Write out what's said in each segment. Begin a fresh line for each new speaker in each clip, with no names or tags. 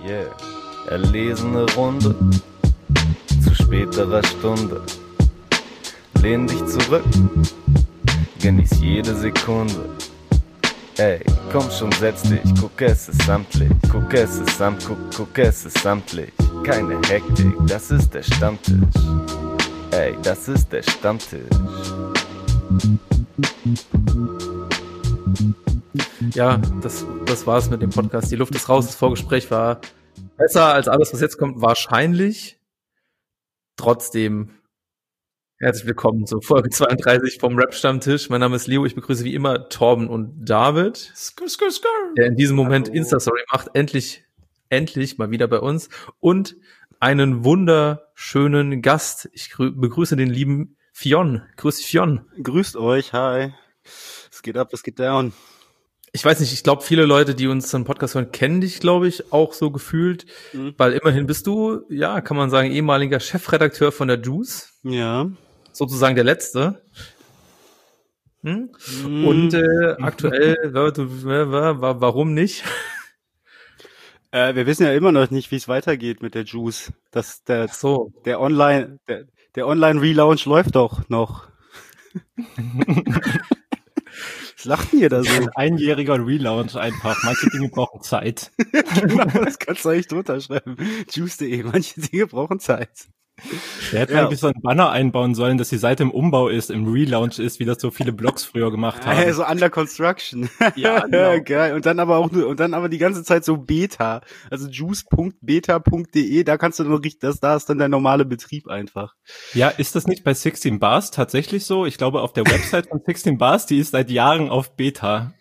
Yeah, erlesene Runde, zu späterer Stunde. Lehn dich zurück, genieß jede Sekunde. Ey, komm schon, setz dich, guck, es ist samtlich. Guck, es ist guck, es ist samtlich. Keine Hektik, das ist der Stammtisch. Ey, das ist der Stammtisch.
Ja, das war's mit dem Podcast. Die Luft ist raus, das Vorgespräch war besser als alles, was jetzt kommt, wahrscheinlich. Trotzdem, herzlich willkommen zur Folge 32 vom Rap-Stammtisch. Mein Name ist Leo, ich begrüße wie immer Torben und David, der in diesem Moment Insta-Story macht, endlich mal wieder bei uns. Und einen wunderschönen Gast. Ich begrüße den lieben Fionn. Grüß dich, Fionn.
Grüßt euch, hi. Es geht up, es geht down.
Ich weiß nicht, ich glaube, viele Leute, die uns den Podcast hören, kennen dich, glaube ich, auch so gefühlt, weil immerhin bist du, ja, kann man sagen, ehemaliger Chefredakteur von der Juice.
Ja.
Sozusagen der Letzte. Und aktuell, warum nicht?
Wir wissen ja immer noch nicht, wie es weitergeht mit der Juice. Der Online-Relaunch läuft doch noch. Was lacht ihr da so?
Ein einjähriger Relaunch einfach. Manche Dinge brauchen Zeit.
Genau, das kannst du echt drunter schreiben. Juice.de, manche Dinge brauchen Zeit.
Der hätte eigentlich so ein Banner einbauen sollen, dass die Seite im Umbau ist, im Relaunch ist, wie das so viele Blogs früher gemacht haben.
Ja, so under construction.
Ja, genau.
Geil. Und dann aber die ganze Zeit so Beta. Also juice.beta.de, da kannst du noch richtig, da ist dann der normale Betrieb einfach.
Ja, ist das nicht bei 16 Bars tatsächlich so? Ich glaube, auf der Website von 16 Bars, die ist seit Jahren auf Beta.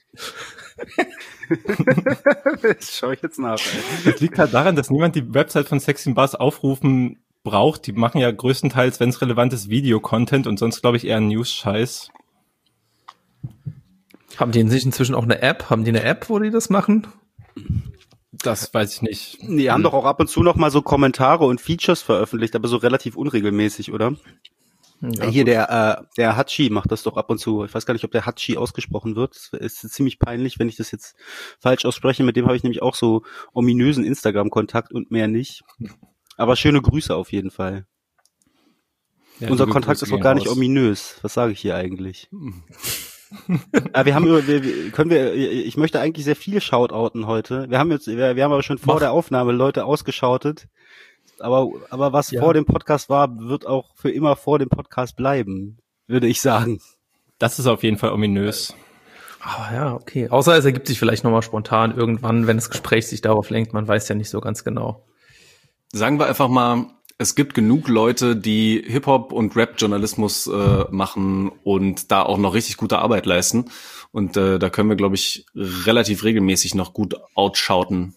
Das schaue ich jetzt nach.
Das liegt halt daran, dass niemand die Website von 16 Bars aufrufen braucht. Die machen ja größtenteils, wenn es relevant ist, Video-Content und sonst, glaube ich, eher News-Scheiß.
Haben die inzwischen auch eine App? Haben die eine App, wo die das machen?
Das weiß ich nicht.
Die haben doch auch ab und zu noch mal so Kommentare und Features veröffentlicht, aber so relativ unregelmäßig, oder? Ja, hier der Hatschi macht das doch ab und zu. Ich weiß gar nicht, ob der Hatschi ausgesprochen wird. Es ist ziemlich peinlich, wenn ich das jetzt falsch ausspreche. Mit dem habe ich nämlich auch so ominösen Instagram-Kontakt und mehr nicht. Aber schöne Grüße auf jeden Fall. Ja, unser Kontakt ist doch gar nicht ominös. Was sage ich hier eigentlich? Ich möchte eigentlich sehr viel shoutouten heute. Wir haben aber schon vor der Aufnahme Leute ausgeschautet. Aber was vor dem Podcast war, wird auch für immer vor dem Podcast bleiben, würde ich sagen.
Das ist auf jeden Fall ominös.
Ah ja, okay. Außer es ergibt sich vielleicht nochmal spontan irgendwann, wenn das Gespräch sich darauf lenkt. Man weiß ja nicht so ganz genau.
Sagen wir einfach mal, es gibt genug Leute, die Hip-Hop- und Rap-Journalismus machen und da auch noch richtig gute Arbeit leisten. Und da können wir, glaube ich, relativ regelmäßig noch gut shoutouten.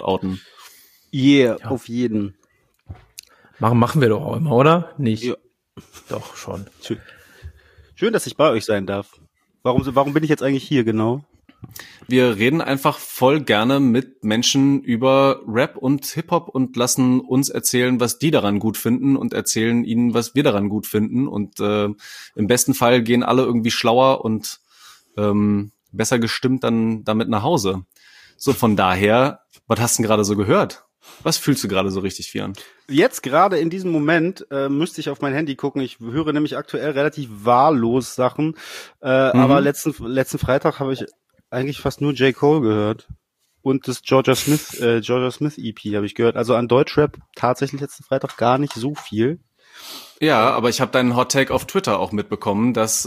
Yeah, ja. Auf jeden.
Machen wir doch auch immer, oder? Nicht?
Ja.
Doch, schon.
Schön, dass ich bei euch sein darf. Warum bin ich jetzt eigentlich hier, genau?
Wir reden einfach voll gerne mit Menschen über Rap und Hip-Hop und lassen uns erzählen, was die daran gut finden und erzählen ihnen, was wir daran gut finden. Und im besten Fall gehen alle irgendwie schlauer und besser gestimmt dann damit nach Hause. So, von daher, was hast du denn gerade so gehört? Was fühlst du gerade so richtig, Fian?
Jetzt gerade in diesem Moment müsste ich auf mein Handy gucken. Ich höre nämlich aktuell relativ wahllos Sachen. Aber letzten Freitag habe ich eigentlich fast nur J. Cole gehört. Und das Georgia Smith EP habe ich gehört. Also an Deutschrap tatsächlich letzten Freitag gar nicht so viel.
Ja, aber ich habe deinen Hot Take auf Twitter auch mitbekommen, dass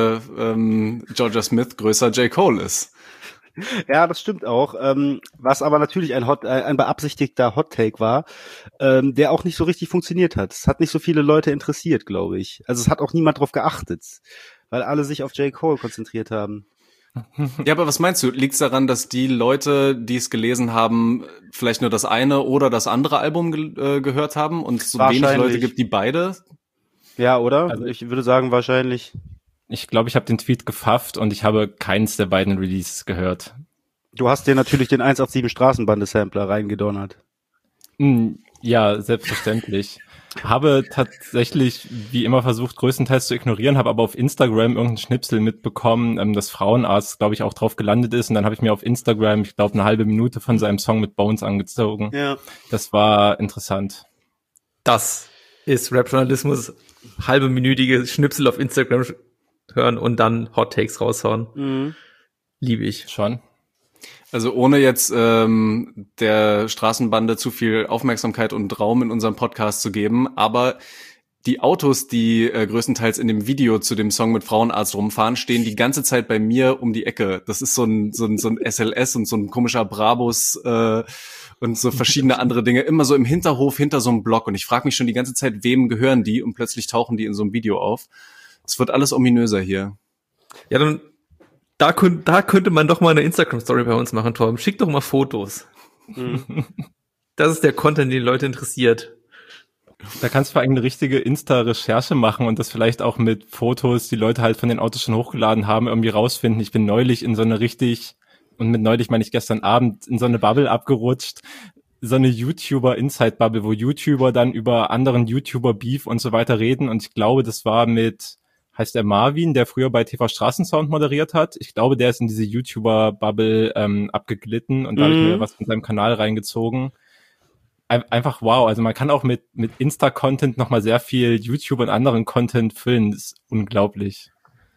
Georgia Smith größer J. Cole ist.
Ja, das stimmt auch. Was aber natürlich ein beabsichtigter Hot Take war, der auch nicht so richtig funktioniert hat. Es hat nicht so viele Leute interessiert, glaube ich. Also es hat auch niemand drauf geachtet, weil alle sich auf J. Cole konzentriert haben.
Ja, aber was meinst du? Liegt's daran, dass die Leute, die es gelesen haben, vielleicht nur das eine oder das andere Album gehört haben und es so wenig Leute gibt, die beide?
Ja, oder? Also ich würde sagen, wahrscheinlich.
Ich glaube, ich habe den Tweet gefafft und ich habe keins der beiden Releases gehört.
Du hast dir natürlich den 187 Straßenbande-Sampler reingedonnert.
Ja, selbstverständlich. Habe tatsächlich, wie immer, versucht, größtenteils zu ignorieren, habe aber auf Instagram irgendeinen Schnipsel mitbekommen, dass Frauenarzt, glaube ich, auch drauf gelandet ist. Und dann habe ich mir auf Instagram, ich glaube, eine halbe Minute von seinem Song mit Bones angezogen.
Ja.
Das war interessant.
Das ist Rap-Journalismus. Halbe minütige Schnipsel auf Instagram hören und dann Hot Takes raushauen.
Mhm.
Liebe ich.
Schon.
Also ohne jetzt der Straßenbande zu viel Aufmerksamkeit und Raum in unserem Podcast zu geben, aber die Autos, die größtenteils in dem Video zu dem Song mit Frauenarzt rumfahren, stehen die ganze Zeit bei mir um die Ecke. Das ist so ein SLS und so ein komischer Brabus und so verschiedene andere Dinge, immer so im Hinterhof, hinter so einem Block. Und ich frage mich schon die ganze Zeit, wem gehören die? Und plötzlich tauchen die in so einem Video auf. Es wird alles ominöser hier.
Ja, dann da könnte man doch mal eine Instagram-Story bei uns machen, Torben. Schick doch mal Fotos.
Mhm.
Das ist der Content, den die Leute interessiert.
Da kannst du vor allem eine richtige Insta-Recherche machen und das vielleicht auch mit Fotos, die Leute halt von den Autos schon hochgeladen haben, irgendwie rausfinden. Ich bin neulich in so eine und mit neulich meine ich gestern Abend, in so eine Bubble abgerutscht. So eine YouTuber-Inside-Bubble, wo YouTuber dann über anderen YouTuber-Beef und so weiter reden. Und ich glaube, das war heißt der Marvin, der früher bei TV Straßensound moderiert hat. Ich glaube, der ist in diese YouTuber-Bubble abgeglitten und da habe ich mir was von seinem Kanal reingezogen. Einfach wow, also man kann auch mit Insta-Content nochmal sehr viel YouTube und anderen Content füllen. Das ist unglaublich.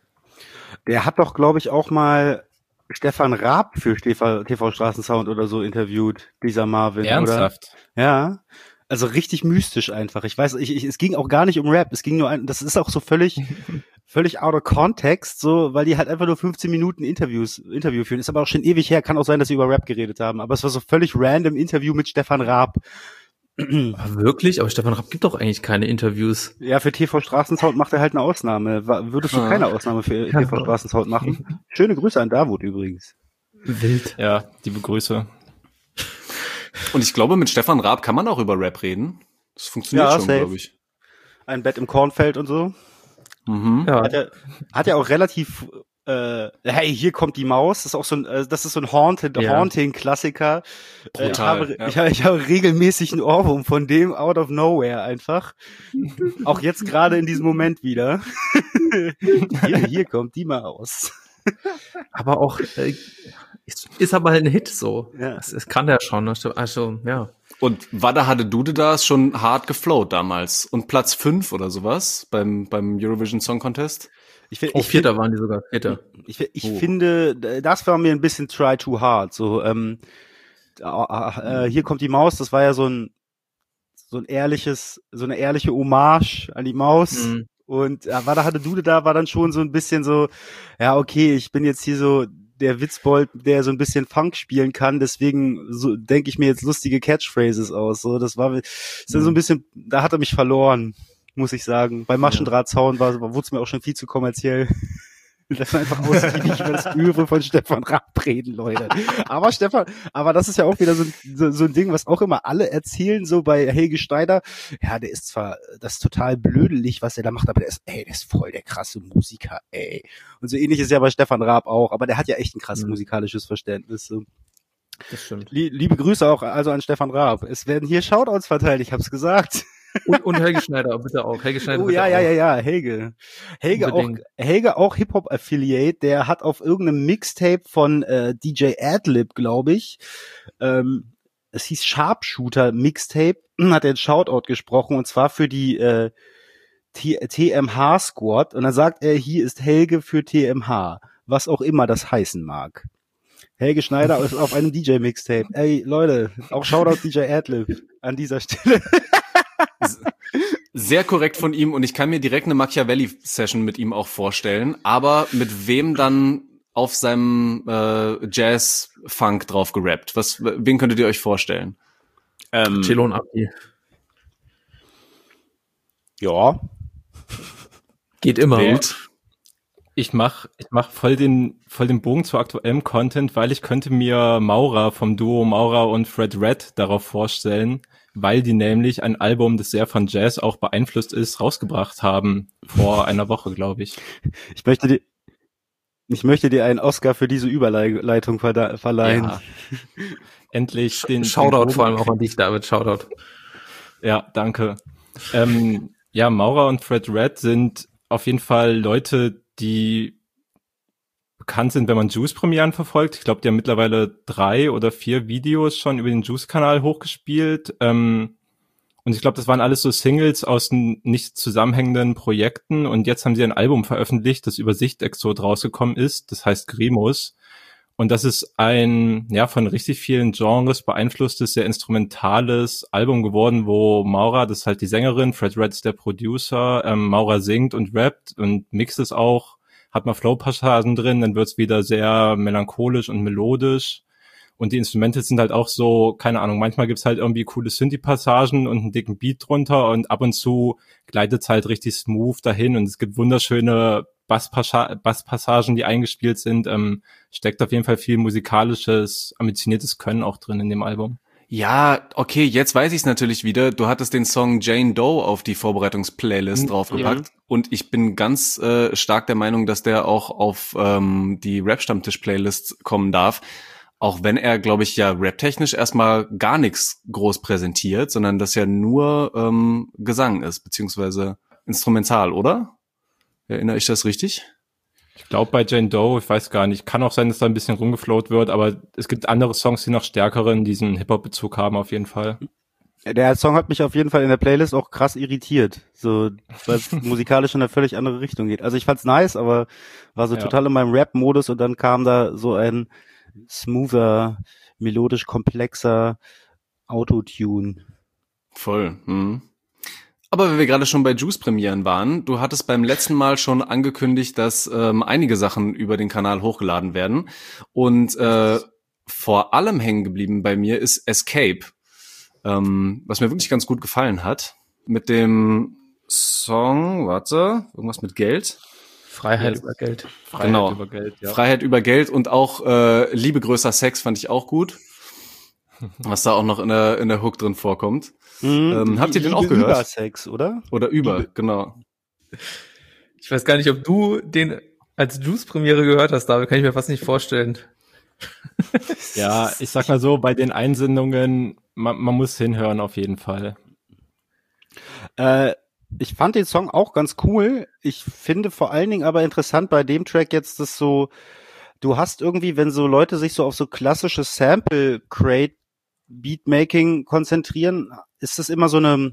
Der hat doch, glaube ich, auch mal Stefan Raab für TV Straßensound oder so interviewt, dieser Marvin,
Ernsthaft?
Oder? Ja. Also richtig mystisch einfach. Ich weiß, es ging auch gar nicht um Rap. Es ging nur das ist auch so völlig out of context, so, weil die halt einfach nur 15 Minuten Interview führen. Ist aber auch schon ewig her. Kann auch sein, dass sie über Rap geredet haben. Aber es war so völlig random Interview mit Stefan Raab.
Wirklich? Aber Stefan Raab gibt doch eigentlich keine Interviews.
Ja, für TV Straßensound macht er halt eine Ausnahme. Würdest du keine Ausnahme für TV Straßensound machen? Schöne Grüße an Davut übrigens.
Wild.
Ja, liebe Grüße.
Und ich glaube, mit Stefan Raab kann man auch über Rap reden. Das funktioniert schon, glaube ich.
Ein Bett im Kornfeld und so.
Mhm.
Ja.
Hat ja auch relativ hey, hier kommt die Maus. Das ist auch so ein Haunting-Klassiker.
Brutal,
Ich habe regelmäßig einen Ohrwurm von dem out of nowhere einfach. Auch jetzt gerade in diesem Moment wieder. hier kommt die Maus.
Aber auch ist aber halt ein Hit so.
Ja.
Das kann der schon. Also, ja.
Und Wada hatte Dude da schon hart geflowt damals. Und Platz 5 oder sowas beim Eurovision Song Contest.
Vierter waren die sogar. Vierter.
Ich finde, das war mir ein bisschen try too hard. So, hier kommt die Maus. Das war ja so eine ehrliche Hommage an die Maus. Mhm. Und Wada hatte Dude da, war dann schon so ein bisschen so, ja, okay, ich bin jetzt hier so der Witzbold, der so ein bisschen Funk spielen kann, deswegen so denke ich mir jetzt lustige Catchphrases aus. So, das war so ein bisschen, da hat er mich verloren, muss ich sagen. Bei Maschendrahtzaun wurde es mir auch schon viel zu kommerziell. Das war einfach ausgiebig über das Öwe von Stefan Raab reden, Leute. Aber das ist ja auch wieder so ein Ding, was auch immer alle erzählen, so bei Helge Schneider. Ja, der ist zwar, das ist total blödelig, was er da macht, aber der ist voll der krasse Musiker, ey. Und so ähnlich ist ja bei Stefan Raab auch, aber der hat ja echt ein krasses musikalisches Verständnis. So.
Das stimmt.
Liebe Grüße auch also an Stefan Raab. Es werden hier Shoutouts verteilt, ich hab's gesagt.
Und Helge Schneider bitte auch. Helge Schneider
Helge auch Hip-Hop-Affiliate, der hat auf irgendeinem Mixtape von DJ Adlib, glaube ich, es hieß Sharpshooter Mixtape, hat er einen Shoutout gesprochen und zwar für die TMH Squad und dann sagt er, hier ist Helge für TMH, was auch immer das heißen mag. Helge Schneider ist auf einem DJ-Mixtape. Ey, Leute, auch Shoutout DJ Adlib an dieser Stelle.
Sehr korrekt von ihm und ich kann mir direkt eine Machiavelli-Session mit ihm auch vorstellen, aber mit wem dann auf seinem Jazz-Funk drauf gerappt? Wen könntet ihr euch vorstellen?
Cello und Abdi.
Ja.
Geht immer.
Wild.
Ich mach voll den Bogen zu aktuellem Content, weil ich könnte mir Maura vom Duo Maura und Fred Red darauf vorstellen, weil die nämlich ein Album, das sehr von Jazz auch beeinflusst ist, rausgebracht haben vor einer Woche, glaube ich.
Ich möchte dir einen Oscar für diese Überleitung verleihen.
Ja. Endlich
Shoutout vor allem auch an dich, David. Shoutout.
Ja, danke. Ja, Maurer und Fred Red sind auf jeden Fall Leute, die bekannt sind, wenn man Juice-Premieren verfolgt. Ich glaube, die haben mittlerweile 3 oder 4 Videos schon über den Juice-Kanal hochgespielt. Und ich glaube, das waren alles so Singles aus nicht zusammenhängenden Projekten. Und jetzt haben sie ein Album veröffentlicht, das über Sichtexot rausgekommen ist. Das heißt Grimus. Und das ist ein, ja, von richtig vielen Genres beeinflusstes, sehr instrumentales Album geworden, wo Maurer, das ist halt die Sängerin, Fred Red ist der Producer, Maurer singt und rappt und mixt es auch, hat mal Flow-Passagen drin, dann wird's wieder sehr melancholisch und melodisch. Und die Instrumente sind halt auch so, keine Ahnung, manchmal gibt's halt irgendwie coole Synthi-Passagen und einen dicken Beat drunter und ab und zu gleitet's halt richtig smooth dahin und es gibt wunderschöne Basspassagen, die eingespielt sind. Steckt auf jeden Fall viel musikalisches, ambitioniertes Können auch drin in dem Album.
Ja, okay, jetzt weiß ich es natürlich wieder. Du hattest den Song Jane Doe auf die Vorbereitungsplaylist draufgepackt. Und ich bin ganz stark der Meinung, dass der auch auf die Rap-Stammtisch-Playlist kommen darf. Auch wenn er, glaube ich, ja rap-technisch erstmal gar nichts groß präsentiert, sondern das ja nur Gesang ist, beziehungsweise instrumental, oder? Erinnere ich das richtig?
Ich glaube bei Jane Doe, ich weiß gar nicht, kann auch sein, dass da ein bisschen rumgeflowt wird, aber es gibt andere Songs, die noch stärkeren diesen Hip-Hop-Bezug haben auf jeden Fall.
Der Song hat mich auf jeden Fall in der Playlist auch krass irritiert, so weil es musikalisch in eine völlig andere Richtung geht. Also ich fand's nice, aber war so total in meinem Rap-Modus und dann kam da so ein smoother, melodisch komplexer Autotune.
Voll. Aber wenn wir gerade schon bei Juice-Premieren waren, du hattest beim letzten Mal schon angekündigt, dass einige Sachen über den Kanal hochgeladen werden. Und vor allem hängen geblieben bei mir ist Escape, was mir wirklich ganz gut gefallen hat. Mit dem Song, irgendwas mit Geld?
Freiheit über Geld.
Freiheit über Geld, ja. Freiheit über Geld und auch Liebe größer Sex fand ich auch gut. Was da auch noch in der Hook drin vorkommt. Habt ihr den auch gehört?
Über Sex, oder?
Oder genau.
Ich weiß gar nicht, ob du den als Juice-Premiere gehört hast, David, kann ich mir fast nicht vorstellen.
Ja, ich sag mal so, bei den Einsendungen, man muss hinhören auf jeden Fall.
Ich fand den Song auch ganz cool. Ich finde vor allen Dingen aber interessant bei dem Track jetzt, dass so, du hast irgendwie, wenn so Leute sich so auf so klassisches Sample-Crate Beatmaking konzentrieren, ist das immer so eine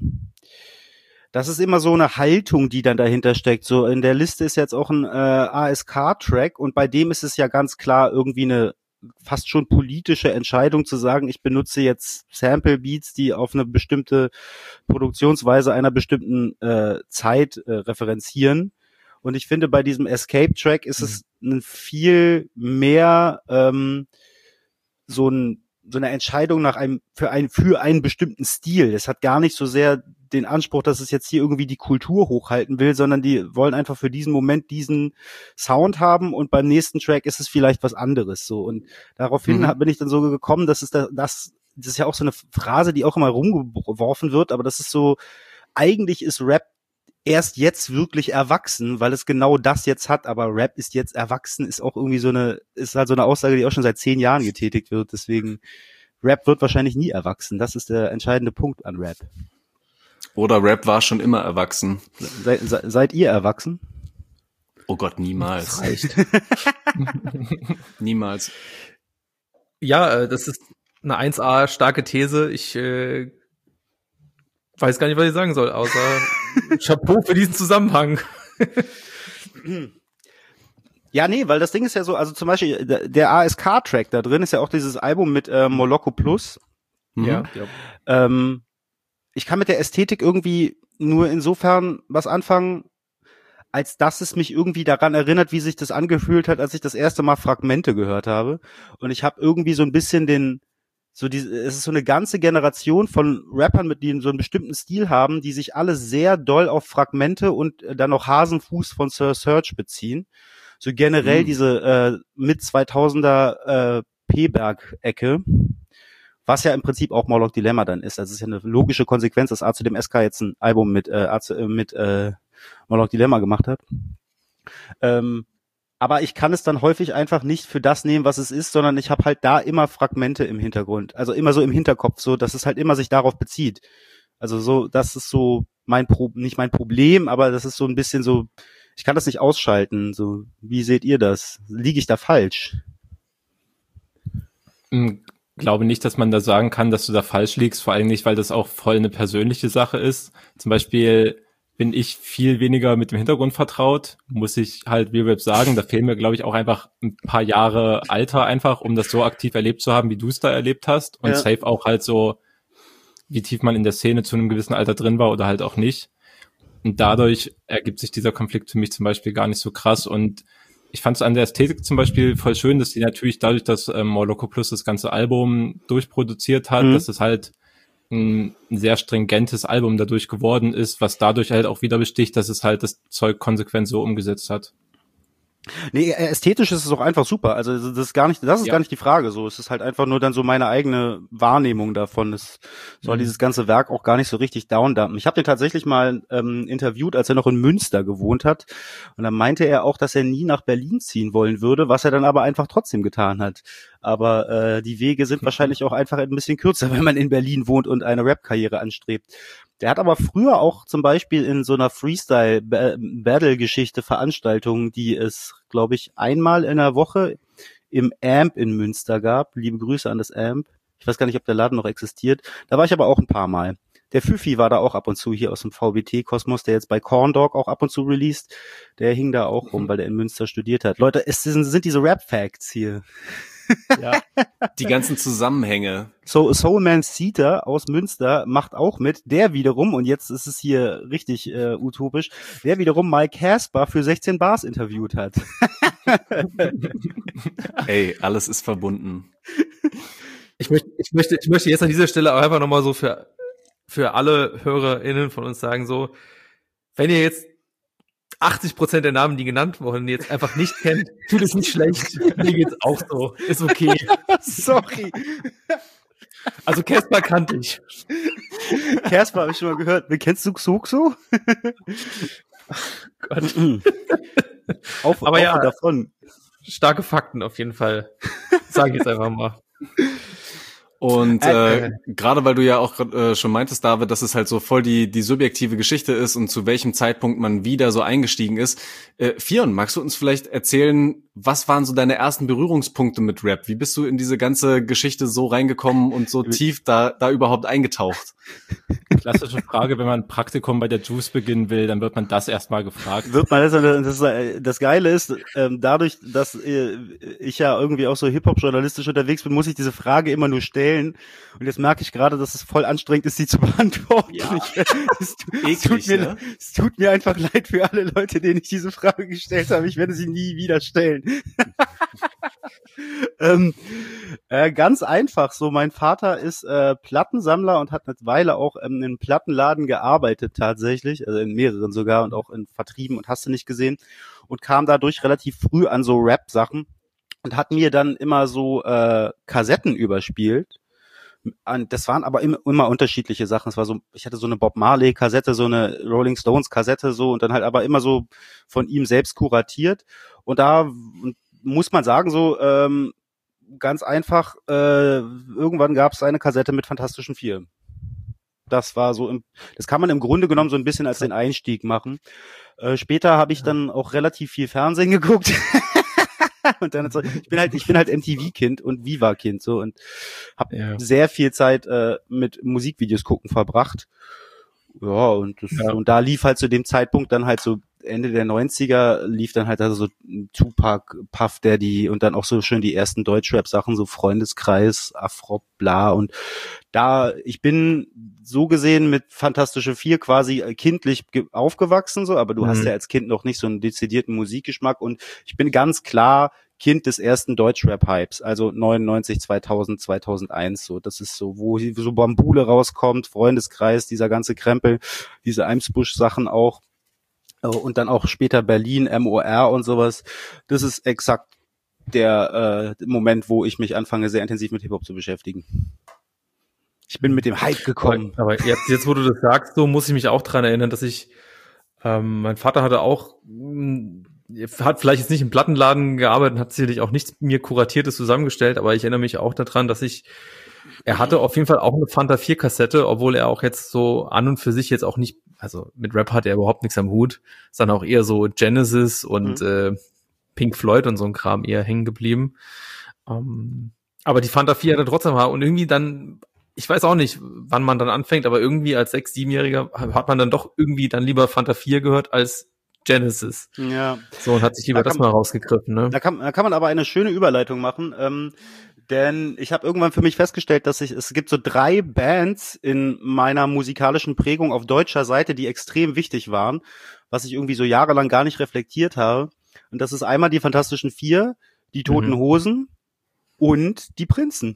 Haltung, die dann dahinter steckt. So in der Liste ist jetzt auch ein ASK-Track und bei dem ist es ja ganz klar irgendwie eine fast schon politische Entscheidung zu sagen, ich benutze jetzt Sample-Beats, die auf eine bestimmte Produktionsweise einer bestimmten Zeit referenzieren. Und ich finde, bei diesem Escape-Track ist es ein viel mehr so eine Entscheidung für einen bestimmten Stil. Es hat gar nicht so sehr den Anspruch, dass es jetzt hier irgendwie die Kultur hochhalten will, sondern die wollen einfach für diesen Moment diesen Sound haben und beim nächsten Track ist es vielleicht was anderes so. Und daraufhin bin ich dann so gekommen, dass das ist ja auch so eine Phrase, die auch immer rumgeworfen wird, aber das ist so, eigentlich ist Rap erst jetzt wirklich erwachsen, weil es genau das jetzt hat, aber Rap ist jetzt erwachsen, ist auch irgendwie ist halt so eine Aussage, die auch schon seit 10 Jahren getätigt wird, deswegen Rap wird wahrscheinlich nie erwachsen, das ist der entscheidende Punkt an Rap.
Oder Rap war schon immer erwachsen.
Seid ihr erwachsen?
Oh Gott, niemals.
Das reicht.
Niemals.
Ja, das ist eine 1A starke These. Ich weiß gar nicht, was ich sagen soll, außer Chapeau für diesen Zusammenhang.
Ja, nee, weil das Ding ist ja so, also zum Beispiel der ASK-Track da drin ist ja auch dieses Album mit Moloko Plus.
Ja.
Ich kann mit der Ästhetik irgendwie nur insofern was anfangen, als dass es mich irgendwie daran erinnert, wie sich das angefühlt hat, als ich das erste Mal Fragmente gehört habe. Und ich habe irgendwie so ein bisschen es ist so eine ganze Generation von Rappern, mit denen so einen bestimmten Stil haben, die sich alle sehr doll auf Fragmente und dann noch Hasenfuß von Sir Serge beziehen. So generell diese mit 2000er P-Berg-Ecke, was ja im Prinzip auch Morlock Dilemma dann ist. Also es ist ja eine logische Konsequenz, dass A zu dem SK jetzt ein Album mit Morlock Dilemma gemacht hat. Aber ich kann es dann häufig einfach nicht für das nehmen, was es ist, sondern ich habe halt da immer Fragmente im Hintergrund. Also immer so im Hinterkopf, so dass es halt immer sich darauf bezieht. Also so, dass es so nicht mein Problem, aber das ist so ein bisschen so, ich kann das nicht ausschalten. So, wie seht ihr das? Liege ich da falsch?
Glaube nicht, dass man da sagen kann, dass du da falsch liegst, vor allem nicht, weil das auch voll eine persönliche Sache ist. Zum Beispiel bin ich viel weniger mit dem Hintergrund vertraut, muss ich halt wie Rap sagen. Da fehlen mir, glaube ich, auch einfach ein paar Jahre Alter einfach, um das so aktiv erlebt zu haben, wie du es da erlebt hast. Und safe auch halt so, wie tief man in der Szene zu einem gewissen Alter drin war oder halt auch nicht. Und dadurch ergibt sich dieser Konflikt für mich zum Beispiel gar nicht so krass. Und ich fand es an der Ästhetik zum Beispiel voll schön, dass die natürlich dadurch, dass Moloko Plus das ganze Album durchproduziert hat, dass es halt ein sehr stringentes Album dadurch geworden ist, was dadurch halt auch wieder besticht, dass es halt das Zeug konsequent so umgesetzt hat.
Nee, ästhetisch ist es auch einfach super. Also das ist gar nicht die Frage. So, es ist halt einfach nur dann so meine eigene Wahrnehmung davon. Es soll dieses ganze Werk auch gar nicht so richtig downdumpen. Ich habe den tatsächlich mal interviewt, als er noch in Münster gewohnt hat. Und dann meinte er auch, dass er nie nach Berlin ziehen wollen würde, was er dann aber einfach trotzdem getan hat. Aber die Wege sind wahrscheinlich auch einfach ein bisschen kürzer, wenn man in Berlin wohnt und eine Rap-Karriere anstrebt. Der hat aber früher auch zum Beispiel in so einer Freestyle-Battle-Geschichte Veranstaltungen, die es, glaube ich, einmal in der Woche im AMP in Münster gab. Liebe Grüße an das AMP. Ich weiß gar nicht, ob der Laden noch existiert. Da war ich aber auch ein paar Mal. Der Füfi war da auch ab und zu hier aus dem VBT-Kosmos, der jetzt bei Corn Dog auch ab und zu released. Der hing da auch rum, weil der in Münster studiert hat. Leute, es sind diese Rap-Facts hier.
Ja, die ganzen Zusammenhänge.
So, Soulman Seater aus Münster macht auch mit, der wiederum, und jetzt ist es hier richtig utopisch, der wiederum Mike Casper für 16 Bars interviewt hat.
Ey, alles ist verbunden.
Ich möchte jetzt an dieser Stelle auch einfach nochmal so für alle HörerInnen von uns sagen, so, wenn ihr jetzt 80% der Namen, die genannt wurden, jetzt einfach nicht kennt, tut es nicht schlecht. Mir geht's auch so. Ist okay.
Sorry.
Also Casper kannte ich.
Casper habe ich schon mal gehört. Kennst du Xuxo?
Gott.
Aber ja, davon.
Starke Fakten auf jeden Fall. Sag ich jetzt einfach mal.
Und gerade weil du ja auch schon meintest, David, dass es halt so voll die subjektive Geschichte ist und zu welchem Zeitpunkt man wieder so eingestiegen ist. Fionn, magst du uns vielleicht erzählen, was waren so deine ersten Berührungspunkte mit Rap? Wie bist du in diese ganze Geschichte so reingekommen und so tief da überhaupt eingetaucht?
Klassische Frage, wenn man ein Praktikum bei der Juice beginnen will, dann wird man das erstmal gefragt.
Das Geile ist, dadurch, dass ich ja irgendwie auch so Hip-Hop-journalistisch unterwegs bin, muss ich diese Frage immer nur stellen. Und jetzt merke ich gerade, dass es voll anstrengend ist, sie zu beantworten. Ja. Es tut mir einfach leid für alle Leute, denen ich diese Frage gestellt habe. Ich werde sie nie wieder stellen. Ganz einfach so. Mein Vater ist Plattensammler und hat eine Weile auch in einem Plattenladen gearbeitet tatsächlich, also in mehreren sogar und auch in Vertrieben und hast du nicht gesehen und kam dadurch relativ früh an so Rap-Sachen und hat mir dann immer so Kassetten überspielt. Und das waren aber immer unterschiedliche Sachen. Es war so, ich hatte so eine Bob Marley Kassette, so eine Rolling Stones Kassette so und dann halt aber immer so von ihm selbst kuratiert. Und da muss man sagen so ganz einfach, irgendwann gab es eine Kassette mit Fantastischen Vier. Das war so, das kann man im Grunde genommen so ein bisschen als den Einstieg machen. Später habe ich dann auch relativ viel Fernsehen geguckt. Und dann ich bin halt MTV-Kind und Viva-Kind so und habe sehr viel Zeit mit Musikvideos gucken verbracht. Ja, und da lief halt zu dem Zeitpunkt dann halt so Ende der 90er lief dann halt also so Tupac, Puff Daddy und dann auch so schön die ersten Deutschrap-Sachen, so Freundeskreis, Afro, bla und da, ich bin so gesehen mit Fantastische Vier quasi kindlich aufgewachsen, so, aber du hast ja als Kind noch nicht so einen dezidierten Musikgeschmack und ich bin ganz klar Kind des ersten Deutschrap-Hypes, also 99, 2000, 2001, so, das ist so, wo so Bambule rauskommt, Freundeskreis, dieser ganze Krempel, diese Eimsbusch-Sachen auch, und dann auch später Berlin, MOR und sowas. Das ist exakt der Moment, wo ich mich anfange, sehr intensiv mit Hip-Hop zu beschäftigen. Ich bin mit dem Hype gekommen.
Aber jetzt, wo du das sagst, so muss ich mich auch dran erinnern, dass ich, mein Vater hatte auch, hat vielleicht jetzt nicht im Plattenladen gearbeitet, hat sicherlich auch nichts mir Kuratiertes zusammengestellt, aber ich erinnere mich auch daran, dass er hatte auf jeden Fall auch eine Fanta 4 Kassette, obwohl er auch jetzt so an und für sich jetzt auch nicht also mit Rap hat er überhaupt nichts am Hut, ist dann auch eher so Genesis und Pink Floyd und so ein Kram eher hängen geblieben. Aber die Fanta 4 hat er trotzdem und irgendwie dann, ich weiß auch nicht, wann man dann anfängt, aber irgendwie als 6-, 7-Jähriger hat man dann doch irgendwie dann lieber Fanta 4 gehört als Genesis.
Ja.
So, und hat sich lieber das mal rausgegriffen, ne?
Da kann man aber eine schöne Überleitung machen, denn ich habe irgendwann für mich festgestellt, dass es gibt so 3 Bands in meiner musikalischen Prägung auf deutscher Seite, die extrem wichtig waren, was ich irgendwie so jahrelang gar nicht reflektiert habe. Und das ist einmal die Fantastischen 4, die Toten Hosen und die Prinzen.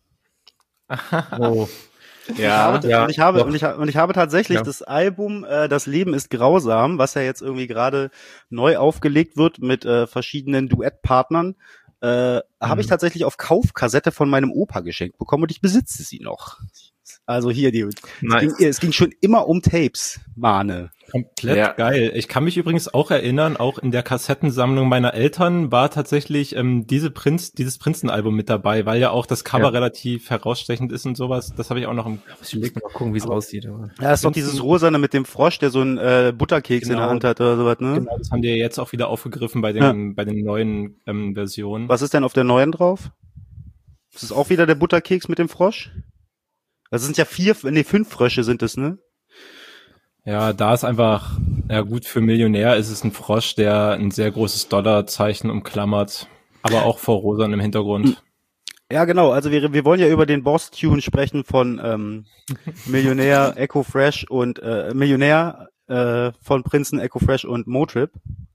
Oh.
Ja, und ich habe tatsächlich das Album Das Leben ist grausam, was ja jetzt irgendwie gerade neu aufgelegt wird mit verschiedenen Duettpartnern, habe ich tatsächlich auf Kaufkassette von meinem Opa geschenkt bekommen und ich besitze sie noch. Also hier, es ging schon immer um Tapes, Mane.
Komplett geil. Ich kann mich übrigens auch erinnern, auch in der Kassettensammlung meiner Eltern war tatsächlich dieses Prinzenalbum mit dabei, weil ja auch das Cover relativ herausstechend ist und sowas. Das habe ich auch noch im...
Ich will mal gucken, wie es aussieht. Aber.
Ja, ist doch dieses Rosane mit dem Frosch, der so einen Butterkeks in der Hand hat oder sowas, ne?
Genau, das haben die ja jetzt auch wieder aufgegriffen bei den neuen Versionen.
Was ist denn auf der neuen drauf? Ist es auch wieder der Butterkeks mit dem Frosch? Das sind ja 5 Frösche sind es, ne?
Ja, da ist einfach, ja gut, für Millionär ist es ein Frosch, der ein sehr großes Dollarzeichen umklammert, aber auch vor Rosan im Hintergrund.
Ja, genau, also wir wollen ja über den Boss-Tune sprechen von Millionär, Echo Fresh und Millionär von Prinzen, Echo Fresh und Motrip.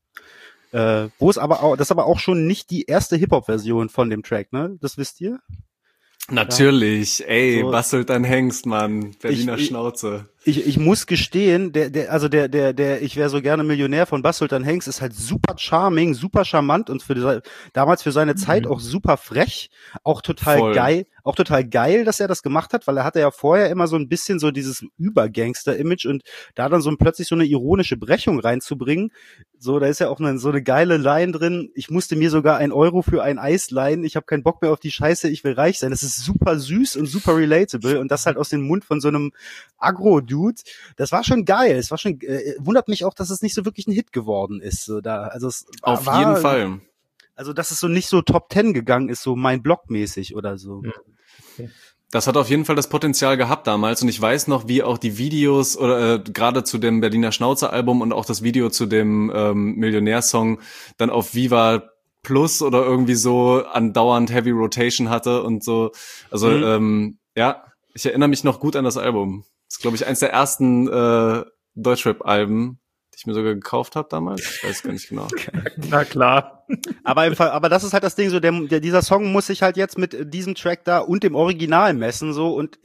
Wo es aber auch, das ist aber auch schon nicht die erste Hip-Hop-Version von dem Track, ne? Das wisst ihr?
Natürlich, ey,
so,
bastelt dein Hengst, Mann. Berliner Schnauze.
Ich muss gestehen, der ich wäre so gerne Millionär von Bas Sultan Hengst ist halt super charming, super charmant und damals für seine Zeit auch super frech, auch total geil, dass er das gemacht hat, weil er hatte ja vorher immer so ein bisschen so dieses Übergangster-Image und da dann so plötzlich so eine ironische Brechung reinzubringen, so, da ist ja auch so eine geile Line drin, ich musste mir sogar 1 Euro für ein Eis leihen, ich habe keinen Bock mehr auf die Scheiße, ich will reich sein. Das ist super süß und super relatable und das halt aus dem Mund von so einem Agro-Dude, das war schon geil. Es war schon wundert mich auch, dass es nicht so wirklich ein Hit geworden ist. So da, also es
auf jeden Fall.
Also dass es so nicht so Top 10 gegangen ist, so mein Blog-mäßig oder so.
Okay.
Das hat auf jeden Fall das Potenzial gehabt damals und ich weiß noch, wie auch die Videos oder gerade zu dem Berliner Schnauze-Album und auch das Video zu dem Millionär-Song dann auf Viva Plus oder irgendwie so andauernd Heavy Rotation hatte und so. Also ja, ich erinnere mich noch gut an das Album. Das ist, glaube ich, eins der ersten Deutschrap-Alben, die ich mir sogar gekauft habe damals. Ich weiß gar nicht genau.
Na klar.
Aber das ist halt das Ding, so dieser Song muss sich halt jetzt mit diesem Track da und dem Original messen, so, und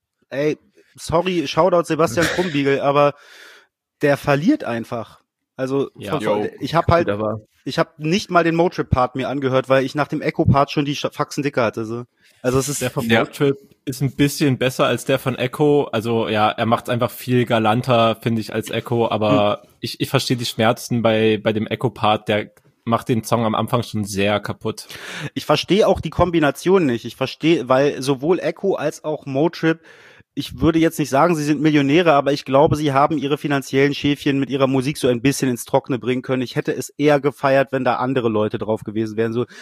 sorry, Shoutout Sebastian Krumbiegel, aber der verliert einfach. Also ich habe nicht mal den Motrip-Part mir angehört, weil ich nach dem Echo-Part schon die Faxen dicker hatte. So. Also es ist
der von Motrip ist ein bisschen besser als der von Echo. Also ja, er macht einfach viel galanter, finde ich, als Echo. Aber ich verstehe die Schmerzen bei dem Echo-Part. Der macht den Song am Anfang schon sehr kaputt.
Ich verstehe auch die Kombination nicht. Weil sowohl Echo als auch Motrip, ich würde jetzt nicht sagen, sie sind Millionäre, aber ich glaube, sie haben ihre finanziellen Schäfchen mit ihrer Musik so ein bisschen ins Trockene bringen können. Ich hätte es eher gefeiert, wenn da andere Leute drauf gewesen wären. So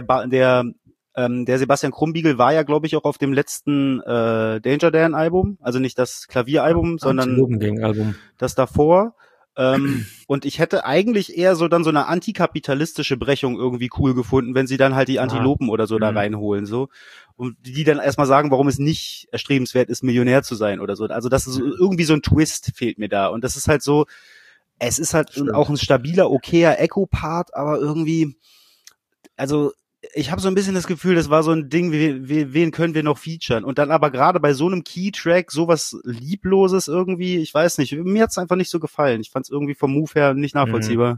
der Sebastian Krumbiegel war ja, glaube ich, auch auf dem letzten Danger Dan Album, also nicht das Klavieralbum, sondern das davor. Und ich hätte eigentlich eher so dann so eine antikapitalistische Brechung irgendwie cool gefunden, wenn sie dann halt die Antilopen oder so da reinholen, so. Und die dann erstmal sagen, warum es nicht erstrebenswert ist, Millionär zu sein oder so. Also das ist irgendwie so ein Twist fehlt mir da. Und das ist halt so, es ist halt auch ein stabiler, okayer Echo-Part, aber irgendwie, also ich habe so ein bisschen das Gefühl, das war so ein Ding, wen können wir noch featuren? Und dann aber gerade bei so einem Key-Track sowas Liebloses irgendwie, ich weiß nicht, mir hat's einfach nicht so gefallen. Ich fand's irgendwie vom Move her nicht nachvollziehbar.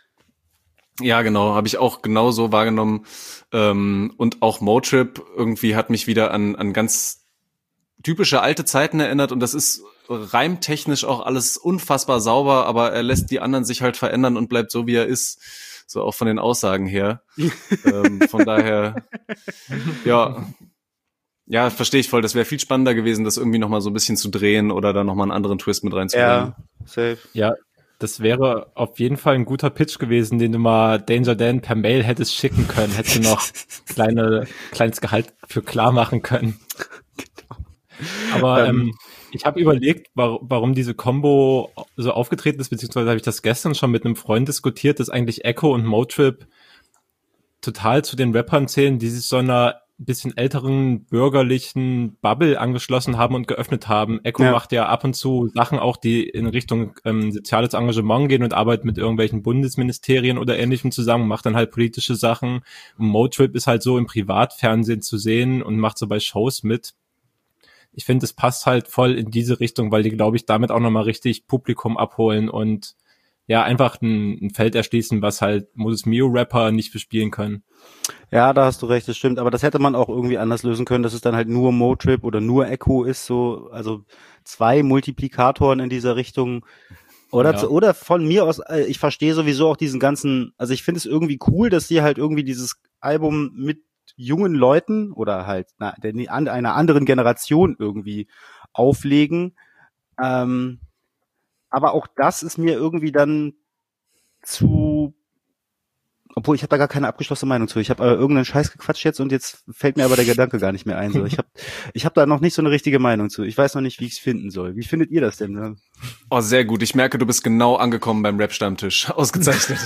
Ja, genau, habe ich auch genauso wahrgenommen. Und auch Motrip irgendwie hat mich wieder an ganz typische alte Zeiten erinnert und das ist reimtechnisch auch alles unfassbar sauber, aber er lässt die anderen sich halt verändern und bleibt so, wie er ist. So auch von den Aussagen her. Von daher, ja. Ja, verstehe ich voll. Das wäre viel spannender gewesen, das irgendwie nochmal so ein bisschen zu drehen oder da nochmal einen anderen Twist mit reinzubringen.
Ja, safe.
Ja, das wäre auf jeden Fall ein guter Pitch gewesen, den du mal Danger Dan per Mail hättest schicken können. Hättest du noch kleines Gehalt für klar machen können. Aber ich habe überlegt, warum diese Combo so aufgetreten ist, beziehungsweise habe ich das gestern schon mit einem Freund diskutiert, dass eigentlich Echo und Motrip total zu den Rappern zählen, die sich so einer bisschen älteren bürgerlichen Bubble angeschlossen haben und geöffnet haben. Echo macht ja ab und zu Sachen auch, die in Richtung soziales Engagement gehen und arbeitet mit irgendwelchen Bundesministerien oder Ähnlichem zusammen, macht dann halt politische Sachen. Und Motrip ist halt so im Privatfernsehen zu sehen und macht so bei Shows mit. Ich finde, es passt halt voll in diese Richtung, weil die, glaube ich, damit auch nochmal richtig Publikum abholen und ja, einfach ein Feld erschließen, was halt Modus Mio-Rapper nicht bespielen können.
Ja, da hast du recht, das stimmt. Aber das hätte man auch irgendwie anders lösen können, dass es dann halt nur Motrip oder nur Echo ist, so, also 2 Multiplikatoren in dieser Richtung. Oder von mir aus, ich verstehe sowieso auch diesen ganzen, also ich finde es irgendwie cool, dass die halt irgendwie dieses Album mit jungen Leuten oder halt einer anderen Generation irgendwie auflegen. Aber auch das ist mir irgendwie dann zu, obwohl ich habe da gar keine abgeschlossene Meinung zu. Ich habe irgendeinen Scheiß gequatscht jetzt und jetzt fällt mir aber der Gedanke gar nicht mehr ein. So, ich hab da noch nicht so eine richtige Meinung zu. Ich weiß noch nicht, wie ich es finden soll. Wie findet ihr das denn? Ne?
Oh, sehr gut. Ich merke, du bist genau angekommen beim Rap-Stammtisch. Ausgezeichnet.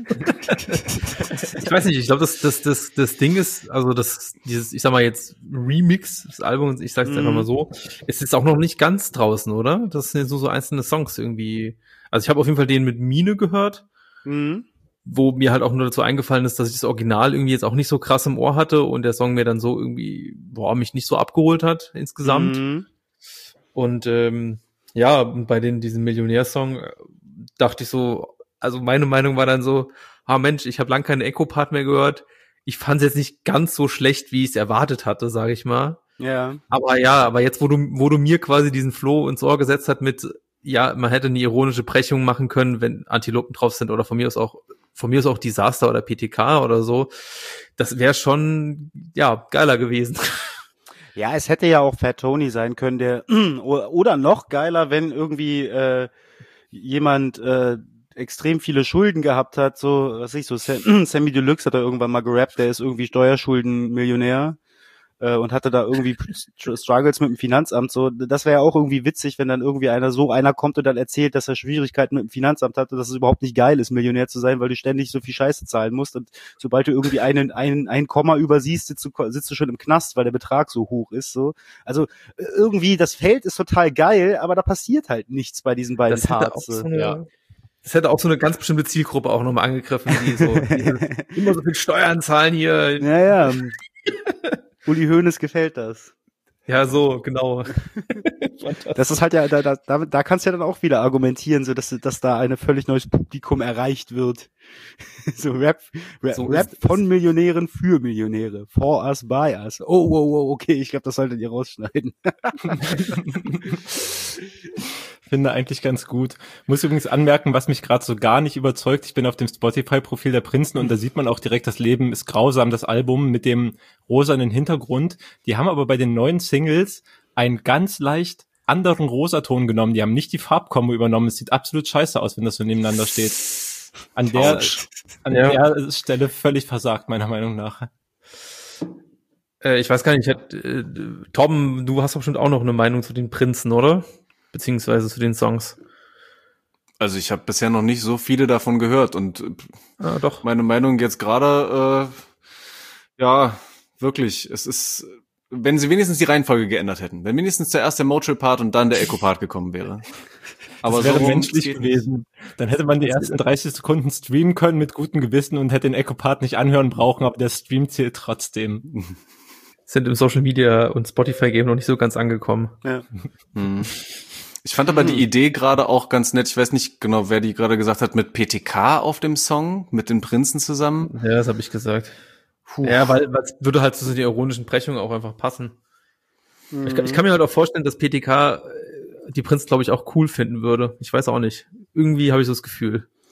Ich weiß nicht, ich glaube, das Ding ist, also dieses, ich sag mal jetzt Remix des Albums, ich sag's jetzt einfach mal so, ist jetzt auch noch nicht ganz draußen, oder? Das sind jetzt nur so einzelne Songs irgendwie. Also ich habe auf jeden Fall den mit Mine gehört, wo mir halt auch nur dazu eingefallen ist, dass ich das Original irgendwie jetzt auch nicht so krass im Ohr hatte und der Song mir dann so irgendwie, mich nicht so abgeholt hat insgesamt. Und ja, bei diesem Millionär-Song dachte ich so, also meine Meinung war dann so, Mensch, ich habe lang keine Echo-Part mehr gehört. Ich fand es jetzt nicht ganz so schlecht, wie ich es erwartet hatte, sage ich mal.
Ja.
Aber jetzt, wo du mir quasi diesen Flow ins Ohr gesetzt hat mit, ja, man hätte eine ironische Brechung machen können, wenn Antilopen drauf sind oder von mir aus auch Disaster oder PTK oder so. Das wäre schon, ja, geiler gewesen.
Ja, es hätte ja auch Fat Tony sein können, der oder noch geiler, wenn irgendwie jemand extrem viele Schulden gehabt hat, so, was ich so, Sammy Deluxe hat da irgendwann mal gerappt, der ist irgendwie Steuerschulden-Millionär und hatte da irgendwie Struggles mit dem Finanzamt, so, das wäre ja auch irgendwie witzig, wenn dann irgendwie einer kommt und dann erzählt, dass er Schwierigkeiten mit dem Finanzamt hat und dass es überhaupt nicht geil ist, Millionär zu sein, weil du ständig so viel Scheiße zahlen musst und sobald du irgendwie ein Komma übersiehst, sitzt du schon im Knast, weil der Betrag so hoch ist, so. Also irgendwie, das Feld ist total geil, aber da passiert halt nichts bei diesen beiden Parts.
Das hätte auch so eine ganz bestimmte Zielgruppe auch nochmal angegriffen, die so immer so viel Steuern zahlen hier.
Ja. Uli Hoeneß gefällt das.
Ja, so, genau.
Das ist halt ja, da kannst du ja dann auch wieder argumentieren, so dass da ein völlig neues Publikum erreicht wird. So Rap von Millionären für Millionäre. For us, by us. Oh, okay, ich glaube, das solltet ihr rausschneiden.
Finde eigentlich ganz gut. Muss übrigens anmerken, was mich gerade so gar nicht überzeugt. Ich bin auf dem Spotify-Profil der Prinzen und da sieht man auch direkt, das Leben ist grausam, das Album mit dem rosanen Hintergrund. Die haben aber bei den neuen Singles einen ganz leicht anderen Rosaton genommen. Die haben nicht die Farbkombo übernommen. Es sieht absolut scheiße aus, wenn das so nebeneinander steht. An der Stelle völlig versagt, meiner Meinung nach.
Ich weiß gar nicht, Tom, du hast doch bestimmt auch noch eine Meinung zu den Prinzen, oder? Beziehungsweise zu den Songs.
Also ich habe bisher noch nicht so viele davon gehört und
doch.
Meine Meinung jetzt gerade, ja, wirklich, es ist, wenn sie wenigstens die Reihenfolge geändert hätten, wenn wenigstens zuerst der Motrip-Part und dann der Echo-Part gekommen wäre.
Aber das wäre so menschlich gewesen. Dann hätte man die ersten 30 Sekunden streamen können mit gutem Gewissen und hätte den Echo-Part nicht anhören brauchen, aber der Stream zählt trotzdem.
Sind im Social Media und Spotify-Game noch nicht so ganz angekommen.
Ja.
Ich fand aber die Idee gerade auch ganz nett. Ich weiß nicht genau, wer die gerade gesagt hat, mit PTK auf dem Song, mit den Prinzen zusammen.
Ja, das habe ich gesagt. Ja, weil es würde halt zu den ironischen Brechungen auch einfach passen. Ich kann mir halt auch vorstellen, dass PTK die Prinzen, glaube ich, auch cool finden würde. Ich weiß auch nicht. Irgendwie habe ich so das Gefühl.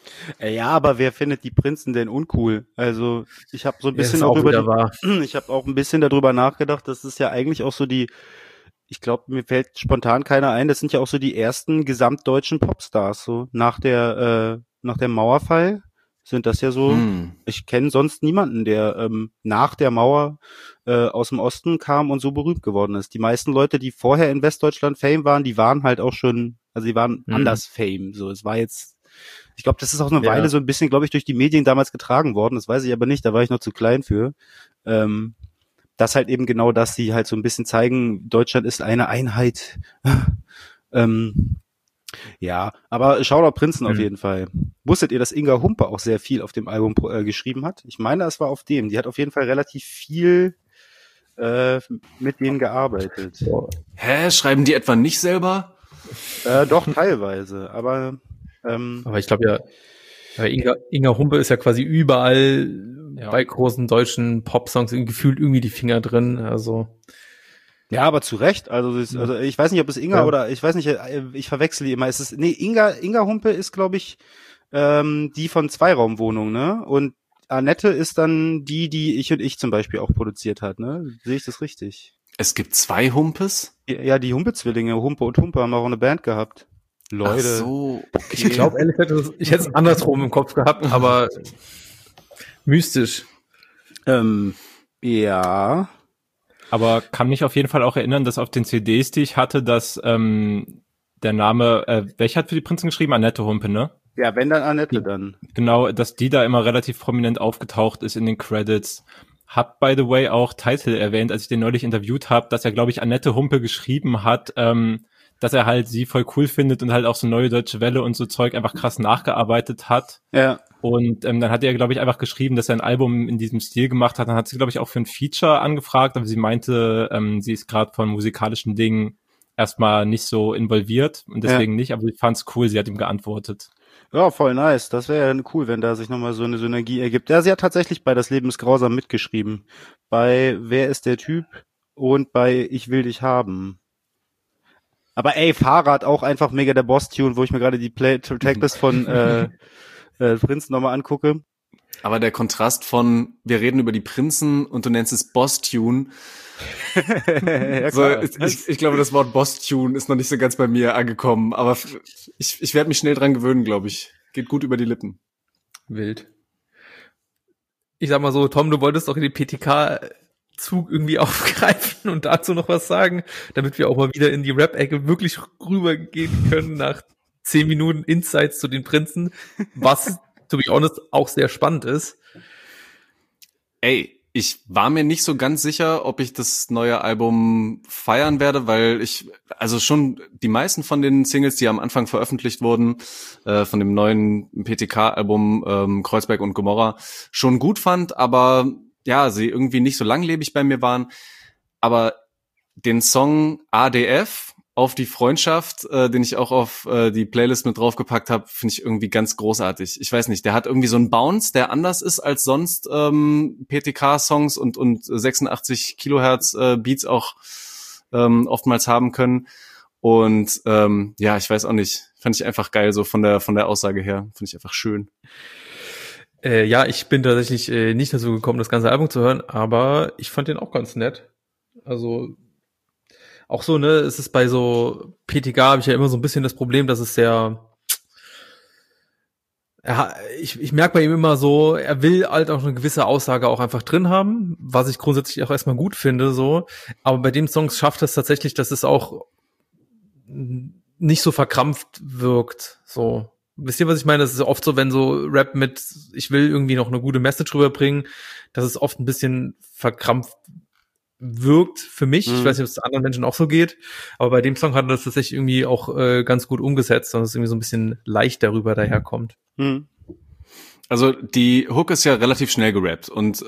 Ja, aber wer findet die Prinzen denn uncool? Also ich habe so ein bisschen
auch
ich habe auch ein bisschen darüber nachgedacht, das ist ja eigentlich auch so ich glaube, mir fällt spontan keiner ein, das sind ja auch so die ersten gesamtdeutschen Popstars, so nach der Mauerfall sind das ja so, ich kenne sonst niemanden, der nach der Mauer aus dem Osten kam und so berühmt geworden ist. Die meisten Leute, die vorher in Westdeutschland Fame waren, die waren halt auch schon, also die waren anders Fame, so, es war jetzt, ich glaube, das ist auch eine Weile so ein bisschen, glaube ich, durch die Medien damals getragen worden, das weiß ich aber nicht, da war ich noch zu klein für. Das halt eben genau das, die halt so ein bisschen zeigen, Deutschland ist eine Einheit. Ja, aber Shoutout Prinzen auf jeden Fall. Wusstet ihr, dass Inga Humpe auch sehr viel auf dem Album geschrieben hat? Ich meine, es war auf dem. Die hat auf jeden Fall relativ viel mit denen gearbeitet.
Hä? Schreiben die etwa nicht selber?
Doch, teilweise, aber
ich glaube ja, Inga Humpe ist ja quasi überall bei großen deutschen Popsongs gefühlt irgendwie die Finger drin, also.
Ja, aber zu Recht, also ich weiß nicht, ob es Inga oder, ich weiß nicht, ich verwechsel die immer, Inga Humpe ist, glaube ich, die von Zweiraumwohnung, ne, und Annette ist dann die Ich und Ich zum Beispiel auch produziert hat, ne, sehe ich das richtig?
Es gibt 2 Humpes?
Ja, die Humpe-Zwillinge, Humpe und Humpe haben auch eine Band gehabt. Leute.
Ach so, okay.
Ich glaube, ehrlich gesagt, ich hätte es andersrum im Kopf gehabt, aber mystisch.
Ja.
Aber kann mich auf jeden Fall auch erinnern, dass auf den CDs, die ich hatte, dass der Name, welcher hat für die Prinzen geschrieben? Annette Humpe, ne?
Ja, wenn dann Annette dann.
Genau, dass die da immer relativ prominent aufgetaucht ist in den Credits. Hab, by the way, auch Title erwähnt, als ich den neulich interviewt habe, dass er, glaube ich, Annette Humpe geschrieben hat, dass er halt sie voll cool findet und halt auch so Neue Deutsche Welle und so Zeug einfach krass nachgearbeitet hat.
Ja.
Und dann hat er, glaube ich, einfach geschrieben, dass er ein Album in diesem Stil gemacht hat. Dann hat sie, glaube ich, auch für ein Feature angefragt, aber sie meinte, sie ist gerade von musikalischen Dingen erstmal nicht so involviert und deswegen nicht, aber ich fand's cool, sie hat ihm geantwortet.
Ja, voll nice. Das wäre ja cool, wenn da sich nochmal so eine Synergie ergibt. Ja, sie hat tatsächlich bei Das Leben ist grausam mitgeschrieben. Bei Wer ist der Typ? Und bei Ich will dich haben. Aber ey, Fahrrad auch einfach mega der Boss-Tune, wo ich mir gerade die Tracklist von Prinzen nochmal angucke.
Aber der Kontrast von, wir reden über die Prinzen und du nennst es Boss-Tune.
Ja,
so, ich glaube, das Wort Boss-Tune ist noch nicht so ganz bei mir angekommen, aber ich werde mich schnell dran gewöhnen, glaube ich. Geht gut über die Lippen.
Wild. Ich sag mal so, Tom, du wolltest doch in den PTK-Zug irgendwie aufgreifen und dazu noch was sagen, damit wir auch mal wieder in die Rap-Ecke wirklich rübergehen können nach 10 Minuten Insights zu den Prinzen, was, to be honest, auch sehr spannend ist.
Ey, ich war mir nicht so ganz sicher, ob ich das neue Album feiern werde, weil also schon die meisten von den Singles, die am Anfang veröffentlicht wurden, von dem neuen PTK-Album Kreuzberg und Gomorra, schon gut fand, aber ja, sie irgendwie nicht so langlebig bei mir waren. Aber den Song ADF auf die Freundschaft, den ich auch auf die Playlist mit draufgepackt habe, finde ich irgendwie ganz großartig. Ich weiß nicht, der hat irgendwie so einen Bounce, der anders ist als sonst PTK-Songs und 86 Kilohertz Beats auch oftmals haben können. Und ja, ich weiß auch nicht, fand ich einfach geil, so von der Aussage her, finde ich einfach schön.
Ja, ich bin tatsächlich nicht dazu gekommen, das ganze Album zu hören, aber ich fand den auch ganz nett. Also auch so, ne, es ist bei so PTK habe ich ja immer so ein bisschen das Problem, dass es sehr, ich merke bei ihm immer so, er will halt auch eine gewisse Aussage auch einfach drin haben, was ich grundsätzlich auch erstmal gut finde, so. Aber bei dem Song schafft es tatsächlich, dass es auch nicht so verkrampft wirkt, so. Wisst ihr, was ich meine? Das ist oft so, wenn so Rap mit, ich will irgendwie noch eine gute Message rüberbringen, dass es oft ein bisschen verkrampft wirkt für mich. Ich weiß nicht, ob es anderen Menschen auch so geht, aber bei dem Song hat er das tatsächlich irgendwie auch ganz gut umgesetzt, dass es irgendwie so ein bisschen leicht darüber daherkommt.
Also die Hook ist ja relativ schnell gerappt und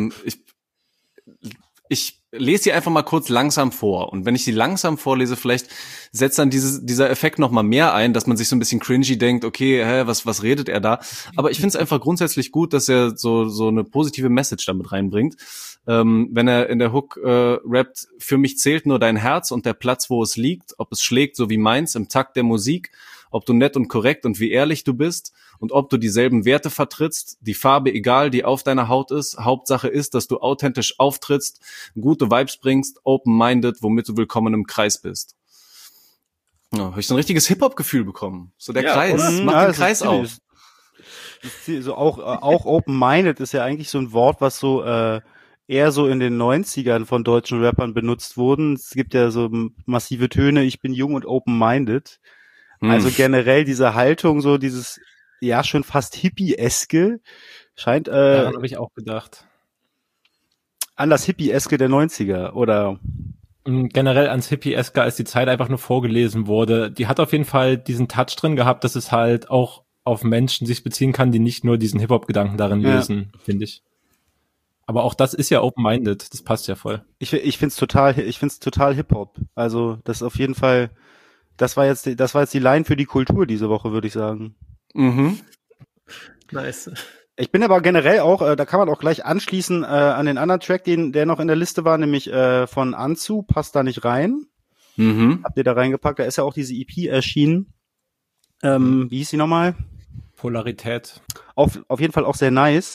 ich lese sie einfach mal kurz langsam vor. Und wenn ich sie langsam vorlese, vielleicht setzt dann dieser Effekt noch mal mehr ein, dass man sich so ein bisschen cringy denkt, okay, was redet er da? Aber ich finde es einfach grundsätzlich gut, dass er so eine positive Message damit reinbringt. Wenn er in der Hook rappt, für mich zählt nur dein Herz und der Platz, wo es liegt, ob es schlägt, so wie meins, im Takt der Musik. ob du nett und korrekt und wie ehrlich du bist und ob du dieselben Werte vertrittst, die Farbe egal, die auf deiner Haut ist. Hauptsache ist, dass du authentisch auftrittst, gute Vibes bringst, open-minded, womit du willkommen im Kreis bist. Ja, habe ich so ein richtiges Hip-Hop-Gefühl bekommen. So der Kreis, macht den Kreis auf.
So auch open-minded ist ja eigentlich so ein Wort, was so eher so in den 90ern von deutschen Rappern benutzt wurden. Es gibt ja so massive Töne, ich bin jung und open-minded. Also generell diese Haltung, so dieses, ja, schon fast Hippie-eske, scheint
daran habe ich auch gedacht.
An das Hippie-eske der 90er, oder?
Generell ans Hippie-eske, als die Zeit einfach nur vorgelesen wurde. Die hat auf jeden Fall diesen Touch drin gehabt, dass es halt auch auf Menschen sich beziehen kann, die nicht nur diesen Hip-Hop-Gedanken darin lösen, finde ich. Aber auch das ist ja open-minded, das passt ja voll.
Ich find's total Hip-Hop. Also, das ist auf jeden Fall, das war jetzt die Line für die Kultur diese Woche, würde ich sagen.
Mhm.
Nice.
Ich bin aber generell auch, da kann man auch gleich anschließen an den anderen Track, der noch in der Liste war, nämlich von Anzu, passt da nicht rein.
Mhm.
Habt ihr da reingepackt? Da ist ja auch diese EP erschienen. Wie hieß die nochmal?
Polarität.
Auf jeden Fall auch sehr nice.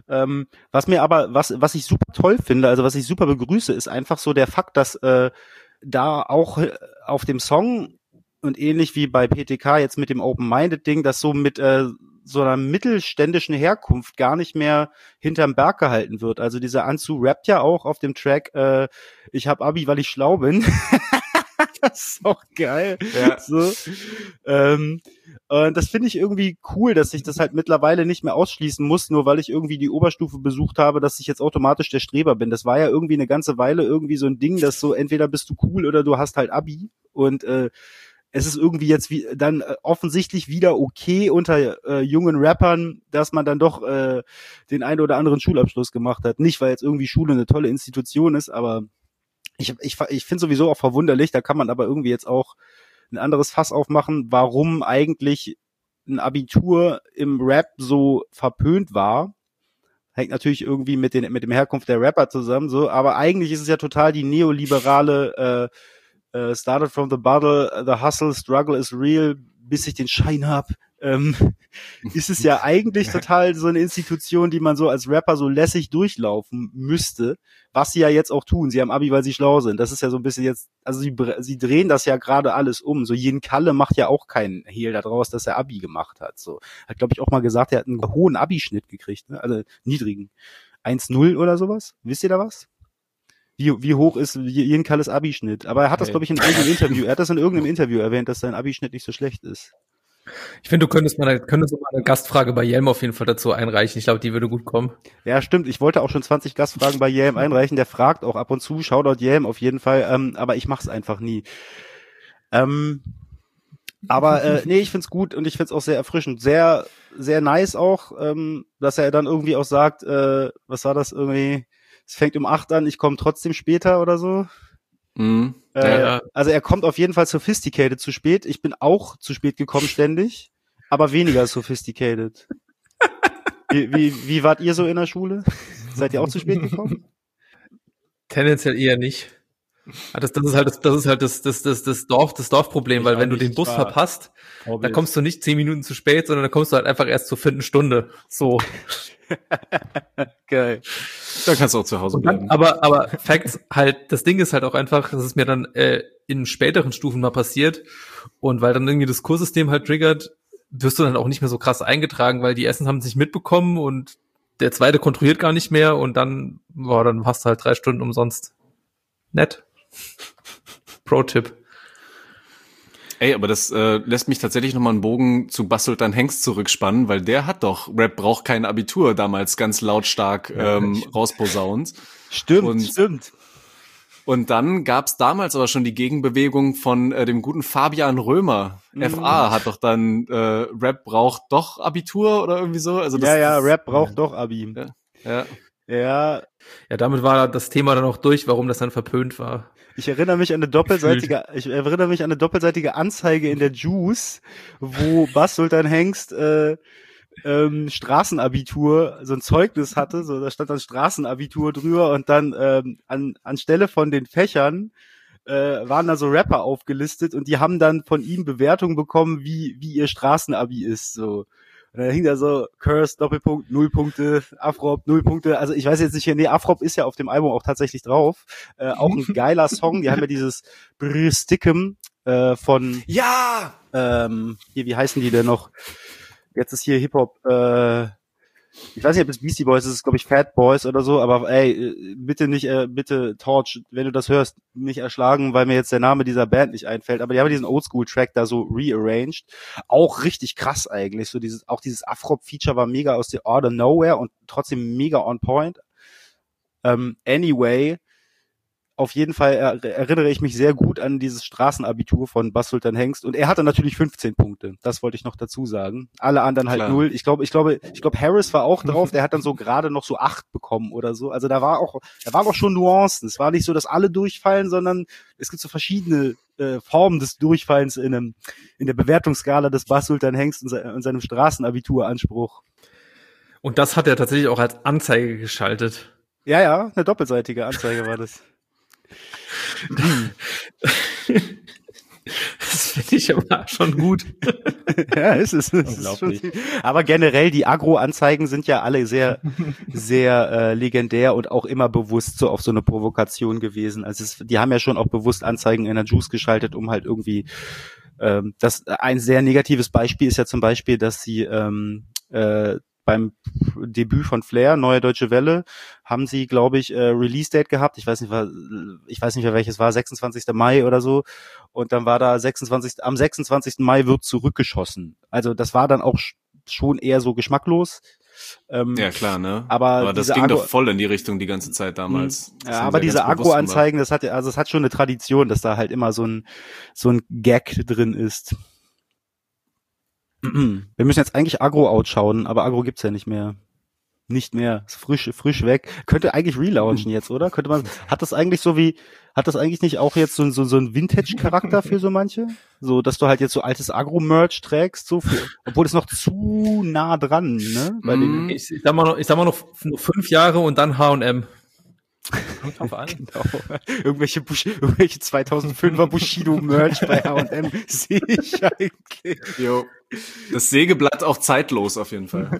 Was ich super toll finde, also was ich super begrüße, ist einfach so der Fakt, dass da auch auf dem Song und ähnlich wie bei PTK jetzt mit dem Open-Minded-Ding, das so mit so einer mittelständischen Herkunft gar nicht mehr hinterm Berg gehalten wird. Also dieser Anzu rappt ja auch auf dem Track, ich hab Abi, weil ich schlau bin. Das ist auch geil.
Ja.
So. Das finde ich irgendwie cool, dass ich das halt mittlerweile nicht mehr ausschließen muss, nur weil ich irgendwie die Oberstufe besucht habe, dass ich jetzt automatisch der Streber bin. Das war ja irgendwie eine ganze Weile irgendwie so ein Ding, dass so entweder bist du cool oder du hast halt Abi. Und es ist irgendwie jetzt dann offensichtlich wieder okay unter jungen Rappern, dass man dann doch den einen oder anderen Schulabschluss gemacht hat. Nicht, weil jetzt irgendwie Schule eine tolle Institution ist, aber ich finde sowieso auch verwunderlich, da kann man aber irgendwie jetzt auch ein anderes Fass aufmachen, warum eigentlich ein Abitur im Rap so verpönt war. Hängt natürlich irgendwie mit dem Herkunft der Rapper zusammen, so, aber eigentlich ist es ja total die neoliberale started from the bottle, the hustle, struggle is real, bis ich den Schein hab. Ist es ja eigentlich total so eine Institution, die man so als Rapper so lässig durchlaufen müsste, was sie ja jetzt auch tun. Sie haben Abi, weil sie schlau sind. Das ist ja so ein bisschen jetzt, also sie drehen das ja gerade alles um. So Jen Kalle macht ja auch keinen Hehl daraus, dass er Abi gemacht hat. So hat, glaube ich, auch mal gesagt, er hat einen hohen Abi-Schnitt gekriegt, ne? Also niedrigen. 1,0 oder sowas. Wisst ihr da was? Wie hoch ist Jen Kalles Abi-Schnitt? Aber er hat das, glaube ich, in irgendeinem Interview, er hat das in irgendeinem Interview erwähnt, dass sein Abi-Schnitt nicht so schlecht ist.
Ich finde, du könntest mal eine Gastfrage bei Yelm auf jeden Fall dazu einreichen. Ich glaube, die würde gut kommen.
Ja, stimmt. Ich wollte auch schon 20 Gastfragen bei Yelm einreichen. Der fragt auch ab und zu. Shoutout Yelm auf jeden Fall. Aber ich mach's einfach nie. Nee, ich find's gut und ich find's auch sehr erfrischend. Sehr, sehr nice auch, dass er dann irgendwie auch sagt, was war das irgendwie? Es fängt um 8 an, ich komme trotzdem später oder so.
Mhm.
Also er kommt auf jeden Fall sophisticated zu spät. Ich bin auch zu spät gekommen ständig, aber weniger sophisticated. Wie wart ihr so in der Schule? Seid ihr auch zu spät gekommen?
Tendenziell eher nicht. Das ist halt das Dorfproblem, weil wenn du den Bus verpasst, dann kommst du nicht 10 Minuten zu spät, sondern dann kommst du halt einfach erst zur 4. Stunde. So.
Geil.
Da kannst du auch zu Hause bleiben.
Aber Facts halt, das Ding ist halt auch einfach, das ist mir dann in späteren Stufen mal passiert und weil dann irgendwie das Kurssystem halt triggert, wirst du dann auch nicht mehr so krass eingetragen, weil die Essen haben es nicht mitbekommen und der zweite kontrolliert gar nicht mehr und dann hast du halt 3 Stunden umsonst. Nett. Pro-Tipp.
Ey, aber das lässt mich tatsächlich nochmal einen Bogen zu Bastelt dein Hengst zurückspannen, weil der hat doch Rap braucht kein Abitur damals ganz lautstark rausposaunt.
Stimmt.
Und dann gab's damals aber schon die Gegenbewegung von dem guten Fabian Römer. FA hat doch dann Rap braucht doch Abitur oder irgendwie so. Also
Rap braucht doch Abi. Ja,
damit war das Thema dann auch durch, warum das dann verpönt war.
Ich erinnere mich an eine doppelseitige Anzeige in der Juice, wo Bastelt dein Hengst Straßenabitur, so ein Zeugnis hatte, so da stand dann Straßenabitur drüber und dann anstelle von den Fächern waren da so Rapper aufgelistet und die haben dann von ihm Bewertungen bekommen, wie ihr Straßenabi ist, so. Und dann hing da so, Curse, Doppelpunkt, 0 Punkte, Afrop, 0 Punkte. Also ich weiß jetzt nicht, nee, Afrop ist ja auf dem Album auch tatsächlich drauf. Auch ein geiler Song. Die haben ja dieses Stickem von
Ja!
Hier, wie heißen die denn noch? Jetzt ist hier Hip-Hop, ich weiß nicht, ob es Beastie Boys ist, glaube ich Fat Boys oder so, aber ey, bitte nicht, bitte Torch, wenn du das hörst, nicht erschlagen, weil mir jetzt der Name dieser Band nicht einfällt, aber die haben diesen Oldschool-Track da so rearranged, auch richtig krass eigentlich, so dieses Afrop-Feature war mega aus der Order Nowhere und trotzdem mega on point. Anyway, auf jeden Fall erinnere ich mich sehr gut an dieses Straßenabitur von Bas Sultan Hengst und er hatte natürlich 15 Punkte. Das wollte ich noch dazu sagen. Alle anderen halt 0. Ich glaube Harris war auch drauf, der hat dann so gerade noch so 8 bekommen oder so. Also da waren auch schon Nuancen. Es war nicht so, dass alle durchfallen, sondern es gibt so verschiedene Formen des Durchfallens in der Bewertungsskala des Bas Sultan Hengst und seinem Straßenabituranspruch.
Und das hat er tatsächlich auch als Anzeige geschaltet.
Ja, eine doppelseitige Anzeige war das.
Das finde ich aber schon gut.
Ja, ist es. Unglaublich. Aber generell, die Agro-Anzeigen sind ja alle sehr, sehr legendär und auch immer bewusst so auf so eine Provokation gewesen. Also die haben ja schon auch bewusst Anzeigen in der Juice geschaltet, um halt irgendwie das ein sehr negatives Beispiel ist ja zum Beispiel, dass sie beim Debüt von Flair, Neue Deutsche Welle, haben sie, glaube ich, Release-Date gehabt. Ich weiß nicht mehr welches war, 26. Mai oder so. Und dann war da am 26. Mai wird zurückgeschossen. Also das war dann auch schon eher so geschmacklos.
Ja, klar, ne?
Aber
das ging doch voll in die Richtung die ganze Zeit damals.
Ja, aber diese Agro-Anzeigen, das hat schon eine Tradition, dass da halt immer so ein Gag drin ist. Wir müssen jetzt eigentlich Agro-Out schauen, aber Agro gibt's ja nicht mehr. Nicht mehr. Ist frisch weg. Könnte eigentlich relaunchen jetzt, oder? Hat das eigentlich nicht auch jetzt so ein Vintage-Charakter für so manche? So, dass du halt jetzt so altes Agro-Merch trägst, obwohl es noch zu nah dran, ne?
Ich sag mal noch 5 Jahre und dann H&M.
Kommt drauf an. Genau. Irgendwelche 2005er Bushido-Merch bei H&M sehe ich eigentlich.
Jo. Das Sägeblatt auch zeitlos auf jeden Fall.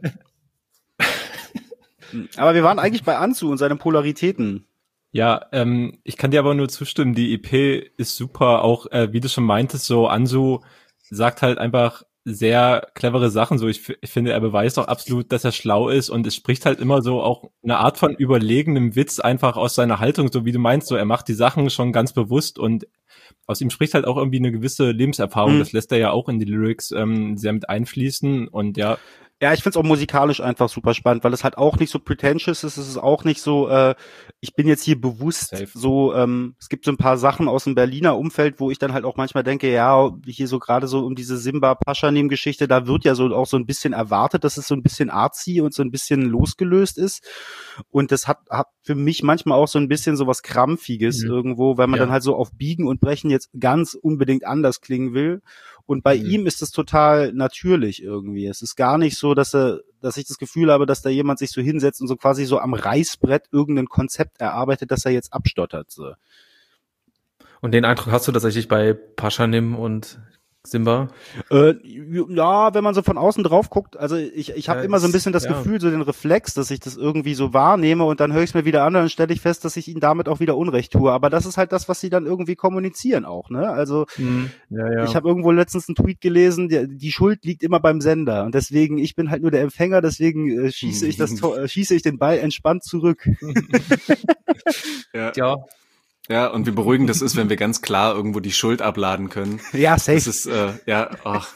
Aber wir waren eigentlich bei Anzu und seinen Polaritäten.
Ja, ich kann dir aber nur zustimmen, die EP ist super, auch wie du schon meintest, so Anzu sagt halt einfach sehr clevere Sachen, so ich finde, er beweist auch absolut, dass er schlau ist und es spricht halt immer so auch eine Art von überlegenem Witz einfach aus seiner Haltung, so wie du meinst, so er macht die Sachen schon ganz bewusst und aus ihm spricht halt auch irgendwie eine gewisse Lebenserfahrung, das lässt er ja auch in die Lyrics sehr mit einfließen und ja.
Ja, ich find's auch musikalisch einfach super spannend, weil es halt auch nicht so pretentious ist, es ist auch nicht so, ich bin jetzt hier bewusst safe. So, es gibt so ein paar Sachen aus dem Berliner Umfeld, wo ich dann halt auch manchmal denke, ja, hier so gerade so um diese Simba-Paschanim-Geschichte, da wird ja so auch so ein bisschen erwartet, dass es so ein bisschen artsy und so ein bisschen losgelöst ist und das hat für mich manchmal auch so ein bisschen so was Krampfiges irgendwo, weil man dann halt so auf Biegen und Brechen jetzt ganz unbedingt anders klingen will. Und bei ihm ist es total natürlich irgendwie. Es ist gar nicht so, dass ich das Gefühl habe, dass da jemand sich so hinsetzt und so quasi so am Reißbrett irgendein Konzept erarbeitet, das er jetzt abstottert. So.
Und den Eindruck hast du tatsächlich bei Paschanim und Simba?
Ja, wenn man so von außen drauf guckt, also ich habe immer so ein bisschen das Gefühl, so den Reflex, dass ich das irgendwie so wahrnehme und dann höre ich es mir wieder an und dann stelle ich fest, dass ich ihnen damit auch wieder Unrecht tue. Aber das ist halt das, was sie dann irgendwie kommunizieren auch, ne? Also ich habe irgendwo letztens einen Tweet gelesen, die Schuld liegt immer beim Sender und deswegen, ich bin halt nur der Empfänger, deswegen schieße ich den Ball entspannt zurück.
Ja. Ja, und wie beruhigend das ist, wenn wir ganz klar irgendwo die Schuld abladen können.
Ja, safe.
Das ist, ach.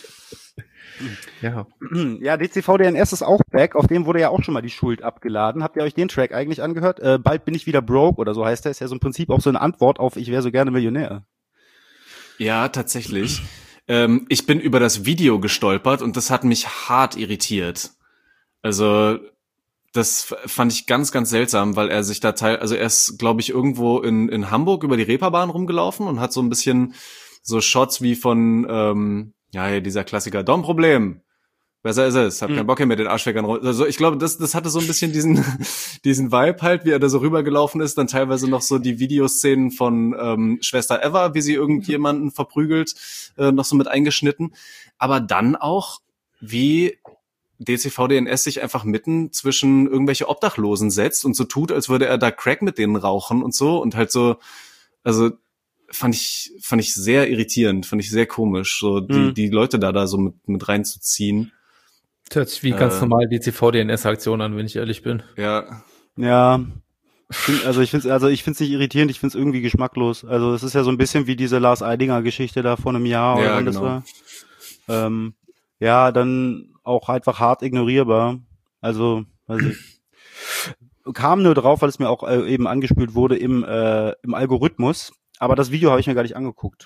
Ja, DCVDNS ist auch back, auf dem wurde ja auch schon mal die Schuld abgeladen. Habt ihr euch den Track eigentlich angehört? Bald bin ich wieder broke oder so heißt der. Ist ja so im Prinzip auch so eine Antwort auf Ich wäre so gerne Millionär.
Ja, tatsächlich. Ich bin über das Video gestolpert und das hat mich hart irritiert. Also das fand ich ganz, ganz seltsam, weil er sich da er ist, glaube ich, irgendwo in Hamburg über die Reeperbahn rumgelaufen und hat so ein bisschen so Shots wie von, dieser Klassiker, Dom-Problem. Besser ist es. Hab keinen Bock hier mit den Arschweckern. Also ich glaube, das hatte so ein bisschen diesen Vibe halt, wie er da so rübergelaufen ist. Dann teilweise noch so die Videoszenen von Schwester Eva, wie sie irgendjemanden verprügelt, noch so mit eingeschnitten. Aber dann auch, wie DCVDNS sich einfach mitten zwischen irgendwelche Obdachlosen setzt und so tut, als würde er da Crack mit denen rauchen und so. Und halt so, also fand ich sehr irritierend, fand ich sehr komisch, so die Leute da so mit reinzuziehen.
Das hört sich wie ganz normal die DCVDNS-Aktion an, wenn ich ehrlich bin.
Ja.
Ja. Ich finde es nicht irritierend, ich finde es irgendwie geschmacklos. Also es ist ja so ein bisschen wie diese Lars Eidinger-Geschichte da vor einem Jahr oder wann das war. Ja, dann auch einfach hart ignorierbar. Also, weiß ich. Kam nur drauf, weil es mir auch eben angespült wurde im Algorithmus. Aber das Video habe ich mir gar nicht angeguckt.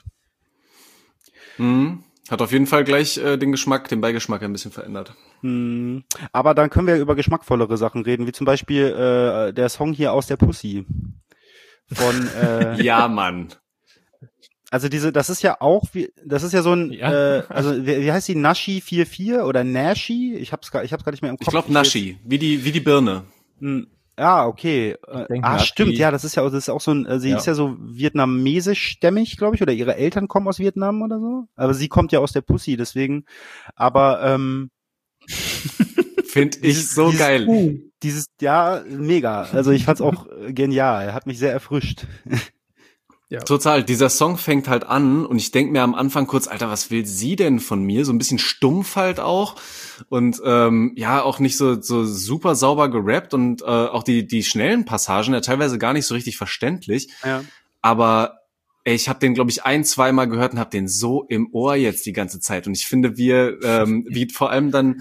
Hat auf jeden Fall gleich den Beigeschmack ein bisschen verändert.
Aber dann können wir über geschmackvollere Sachen reden, wie zum Beispiel der Song hier aus der Pussy. Von
ja, Mann.
Also das ist ja so ein, also wie heißt die, Nashi 44 oder Nashi? Ich hab's gar nicht mehr im Kopf.
Ich glaube Nashi, wie die Birne.
Ja, okay. Stimmt, ja, das ist auch so ein, sie ist ja so vietnamesisch-stämmig, glaube ich, oder ihre Eltern kommen aus Vietnam oder so. Aber sie kommt ja aus der Pussy, deswegen, aber,
finde ich so geil.
Ja, mega. Also ich fand's auch genial. Hat mich sehr erfrischt.
Ja. Total. Dieser Song fängt halt an und ich denk mir am Anfang kurz, Alter, was will sie denn von mir? So ein bisschen stumpf halt auch und auch nicht so super sauber gerappt und auch die schnellen Passagen ja teilweise gar nicht so richtig verständlich. Ja. Aber ich habe den, glaube ich, 1-2 Mal gehört und habe den so im Ohr jetzt die ganze Zeit. Und ich finde, wie vor allem dann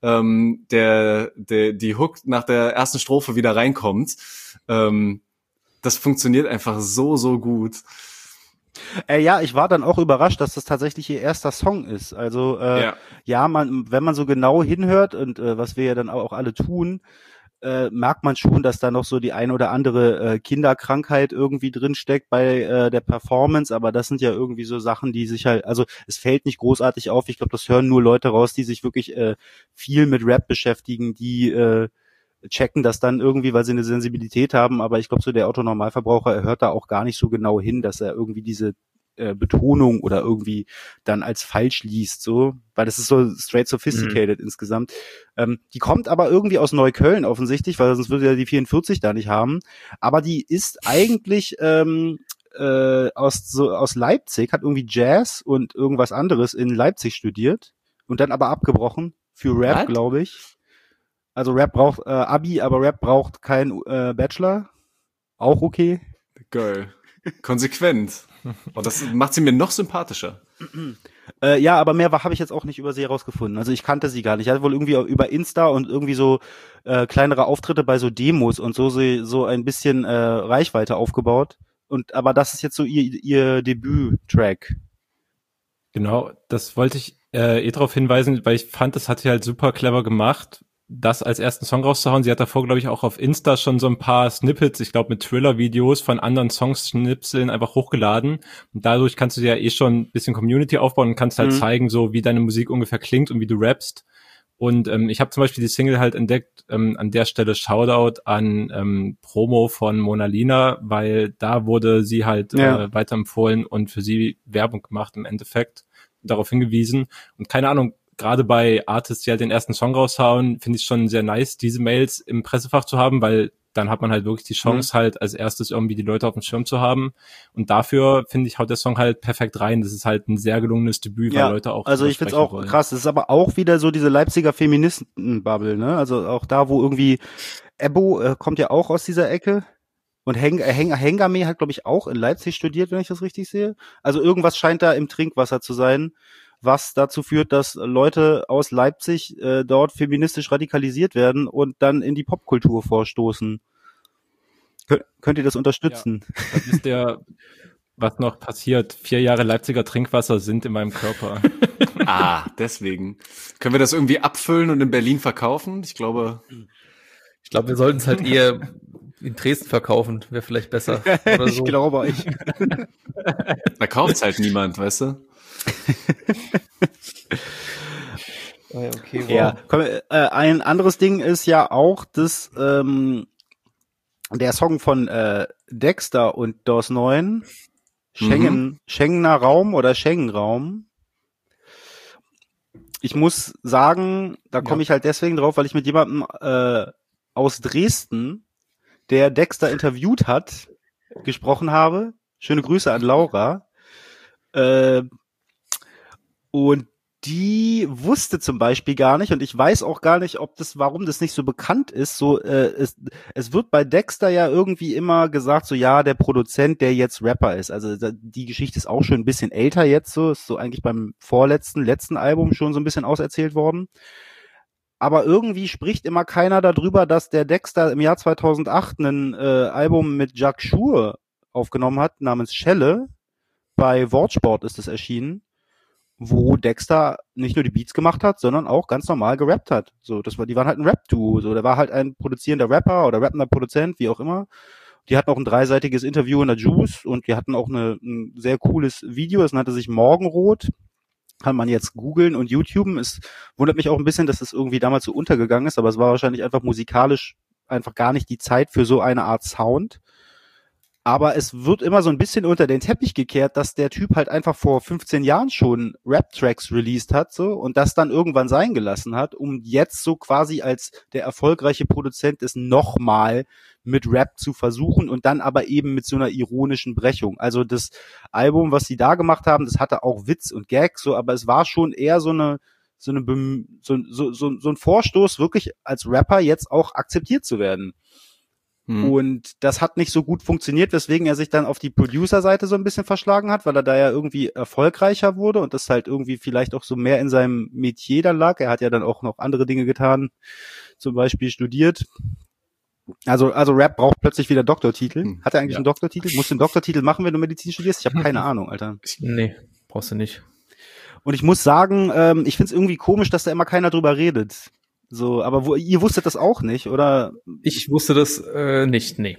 die Hook nach der ersten Strophe wieder reinkommt, das funktioniert einfach so gut.
Ja, ich war dann auch überrascht, dass das tatsächlich ihr erster Song ist. Also wenn man so genau hinhört und was wir ja dann auch alle tun, merkt man schon, dass da noch so die ein oder andere Kinderkrankheit irgendwie drin steckt bei der Performance, aber das sind ja irgendwie so Sachen, die sich halt, also es fällt nicht großartig auf. Ich glaube, das hören nur Leute raus, die sich wirklich viel mit Rap beschäftigen, die checken das dann irgendwie, weil sie eine Sensibilität haben, aber ich glaube, so der Otto-Normalverbraucher hört da auch gar nicht so genau hin, dass er irgendwie diese Betonung oder irgendwie dann als falsch liest, so, weil das ist so straight sophisticated insgesamt. Die kommt aber irgendwie aus Neukölln offensichtlich, weil sonst würde ja die 44 da nicht haben, aber die ist eigentlich aus Leipzig, hat irgendwie Jazz und irgendwas anderes in Leipzig studiert und dann aber abgebrochen für Rap, glaube ich. Also Rap braucht Abi, aber Rap braucht kein Bachelor. Auch okay.
Geil. Konsequent. Und das macht sie mir noch sympathischer.
Ja, aber mehr habe ich jetzt auch nicht über sie herausgefunden. Also ich kannte sie gar nicht. Ich hatte wohl irgendwie über Insta und irgendwie so kleinere Auftritte bei so Demos und so ein bisschen Reichweite aufgebaut. Aber das ist jetzt so ihr Debüt-Track.
Genau, das wollte ich darauf hinweisen, weil ich fand, das hat sie halt super clever gemacht, das als ersten Song rauszuhauen. Sie hat davor, glaube ich, auch auf Insta schon so ein paar Snippets, ich glaube mit Thriller-Videos von anderen Songs-Schnipseln einfach hochgeladen. Und dadurch kannst du dir ja schon ein bisschen Community aufbauen und kannst halt zeigen, so wie deine Musik ungefähr klingt und wie du rappst. Und ich habe zum Beispiel die Single halt entdeckt, an der Stelle Shoutout an Promo von Mona Lina, weil da wurde sie halt weiterempfohlen und für sie Werbung gemacht im Endeffekt, darauf hingewiesen. Und keine Ahnung, gerade bei Artists, die halt den ersten Song raushauen, finde ich schon sehr nice, diese Mails im Pressefach zu haben, weil dann hat man halt wirklich die Chance halt als erstes irgendwie die Leute auf dem Schirm zu haben. Und dafür, finde ich, haut der Song halt perfekt rein. Das ist halt ein sehr gelungenes Debüt, weil Leute auch
also ich finde es auch krass. Das ist aber auch wieder so diese Leipziger Feministen-Bubble, ne? Also auch da, wo irgendwie Ebbo kommt ja auch aus dieser Ecke. Und Hengame hat, glaube ich, auch in Leipzig studiert, wenn ich das richtig sehe. Also irgendwas scheint da im Trinkwasser zu sein, was dazu führt, dass Leute aus Leipzig dort feministisch radikalisiert werden und dann in die Popkultur vorstoßen. Könnt ihr das unterstützen?
Ja, das ist was noch passiert. 4 Jahre Leipziger Trinkwasser sind in meinem Körper.
Deswegen. Können wir das irgendwie abfüllen und in Berlin verkaufen? Ich glaube,
wir sollten es halt eher in Dresden verkaufen. Wäre vielleicht besser. Oder so.
Ich glaube,
Da kauft's halt niemand, weißt du?
Okay, wow.
Ja, ein anderes Ding ist ja auch, dass der Song von Dexter und DOS 9, Schengener Raum oder Schengen-Raum. Ich muss sagen, da komme ich halt deswegen drauf, weil ich mit jemandem aus Dresden, der Dexter interviewt hat, gesprochen habe. Schöne Grüße an Laura. Und die wusste zum Beispiel gar nicht, und ich weiß auch gar nicht, warum das nicht so bekannt ist. So, es wird bei Dexter ja irgendwie immer gesagt, so ja, der Produzent, der jetzt Rapper ist. Also die Geschichte ist auch schon ein bisschen älter jetzt, so ist so eigentlich beim letzten Album schon so ein bisschen auserzählt worden. Aber irgendwie spricht immer keiner darüber, dass der Dexter im Jahr 2008 ein Album mit Jacques Schur aufgenommen hat, namens Schelle. Bei Wortsport ist es erschienen, wo Dexter nicht nur die Beats gemacht hat, sondern auch ganz normal gerappt hat. So, die waren halt ein Rap-Duo. So, der war halt ein produzierender Rapper oder rappender Produzent, wie auch immer. Die hatten auch ein 3-seitiges Interview in der Juice und die hatten auch ein sehr cooles Video. Das nannte sich Morgenrot. Kann man jetzt googeln und YouTuben. Es wundert mich auch ein bisschen, dass es irgendwie damals so untergegangen ist, aber es war wahrscheinlich einfach musikalisch einfach gar nicht die Zeit für so eine Art Sound. Aber es wird immer so ein bisschen unter den Teppich gekehrt, dass der Typ halt einfach vor 15 Jahren schon Rap-Tracks released hat, so, und das dann irgendwann sein gelassen hat, um jetzt so quasi als der erfolgreiche Produzent es nochmal mit Rap zu versuchen und dann aber eben mit so einer ironischen Brechung. Also das Album, was sie da gemacht haben, das hatte auch Witz und Gag, so, aber es war schon eher so ein Vorstoß, wirklich als Rapper jetzt auch akzeptiert zu werden. Und das hat nicht so gut funktioniert, weswegen er sich dann auf die Producer-Seite so ein bisschen verschlagen hat, weil er da ja irgendwie erfolgreicher wurde und das halt irgendwie vielleicht auch so mehr in seinem Metier dann lag. Er hat ja dann auch noch andere Dinge getan, zum Beispiel studiert. Also Rap braucht plötzlich wieder Doktortitel. Hat er eigentlich einen Doktortitel? Musst du einen Doktortitel machen, wenn du Medizin studierst? Ich habe keine Ahnung, Alter.
Nee, brauchst du nicht.
Und ich muss sagen, ich find's irgendwie komisch, dass da immer keiner drüber redet. So, aber ihr wusstet das auch nicht, oder?
Ich wusste das nicht, nee.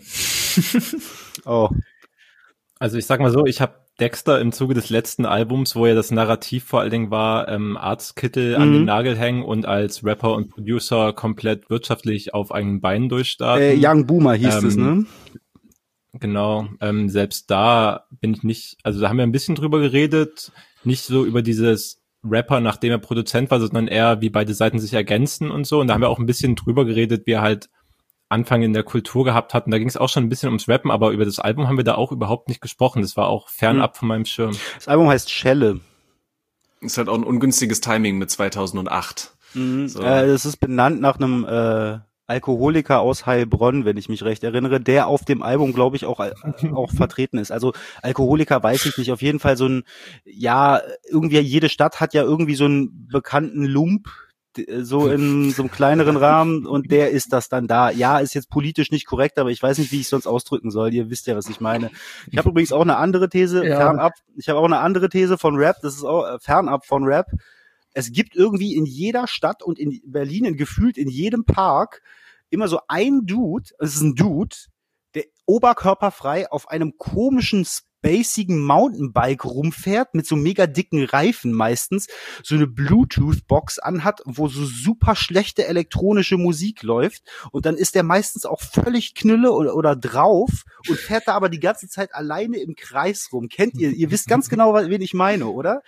Oh.
Also ich sag mal so, ich habe Dexter im Zuge des letzten Albums, wo ja das Narrativ vor allen Dingen war, Arztkittel an den Nagel hängen und als Rapper und Producer komplett wirtschaftlich auf eigenen Beinen durchstarten.
Young Boomer hieß es, ne?
Genau, selbst da bin ich nicht, also da haben wir ein bisschen drüber geredet, nicht so über dieses Rapper, nachdem er Produzent war, sondern eher, wie beide Seiten sich ergänzen und so. Und da haben wir auch ein bisschen drüber geredet, wie er halt Anfang in der Kultur gehabt hat. Und da ging es auch schon ein bisschen ums Rappen, aber über das Album haben wir da auch überhaupt nicht gesprochen. Das war auch fernab von meinem Schirm.
Das Album heißt Schelle.
Ist halt auch ein ungünstiges Timing mit 2008. So.
Das ist benannt nach einem Alkoholiker aus Heilbronn, wenn ich mich recht erinnere, der auf dem Album, glaube ich, auch vertreten ist. Also Alkoholiker weiß ich nicht, auf jeden Fall so ein, ja, irgendwie jede Stadt hat ja irgendwie so einen bekannten Lump, so in so einem kleineren Rahmen, und der ist das dann da. Ja, ist jetzt politisch nicht korrekt, aber ich weiß nicht, wie ich es sonst ausdrücken soll. Ihr wisst ja, was ich meine. Ich habe übrigens auch eine andere These, fernab. Ich habe auch eine andere These von Rap, das ist auch fernab von Rap. Es gibt irgendwie in jeder Stadt und in Berlin gefühlt in jedem Park immer so ein Dude, es ist ein Dude, der oberkörperfrei auf einem komischen, spacigen Mountainbike rumfährt, mit so mega dicken Reifen meistens, so eine Bluetooth-Box anhat, wo so super schlechte elektronische Musik läuft, und dann ist der meistens auch völlig knülle oder drauf und fährt da aber die ganze Zeit alleine im Kreis rum. Kennt ihr wisst ganz genau, wen ich meine, oder?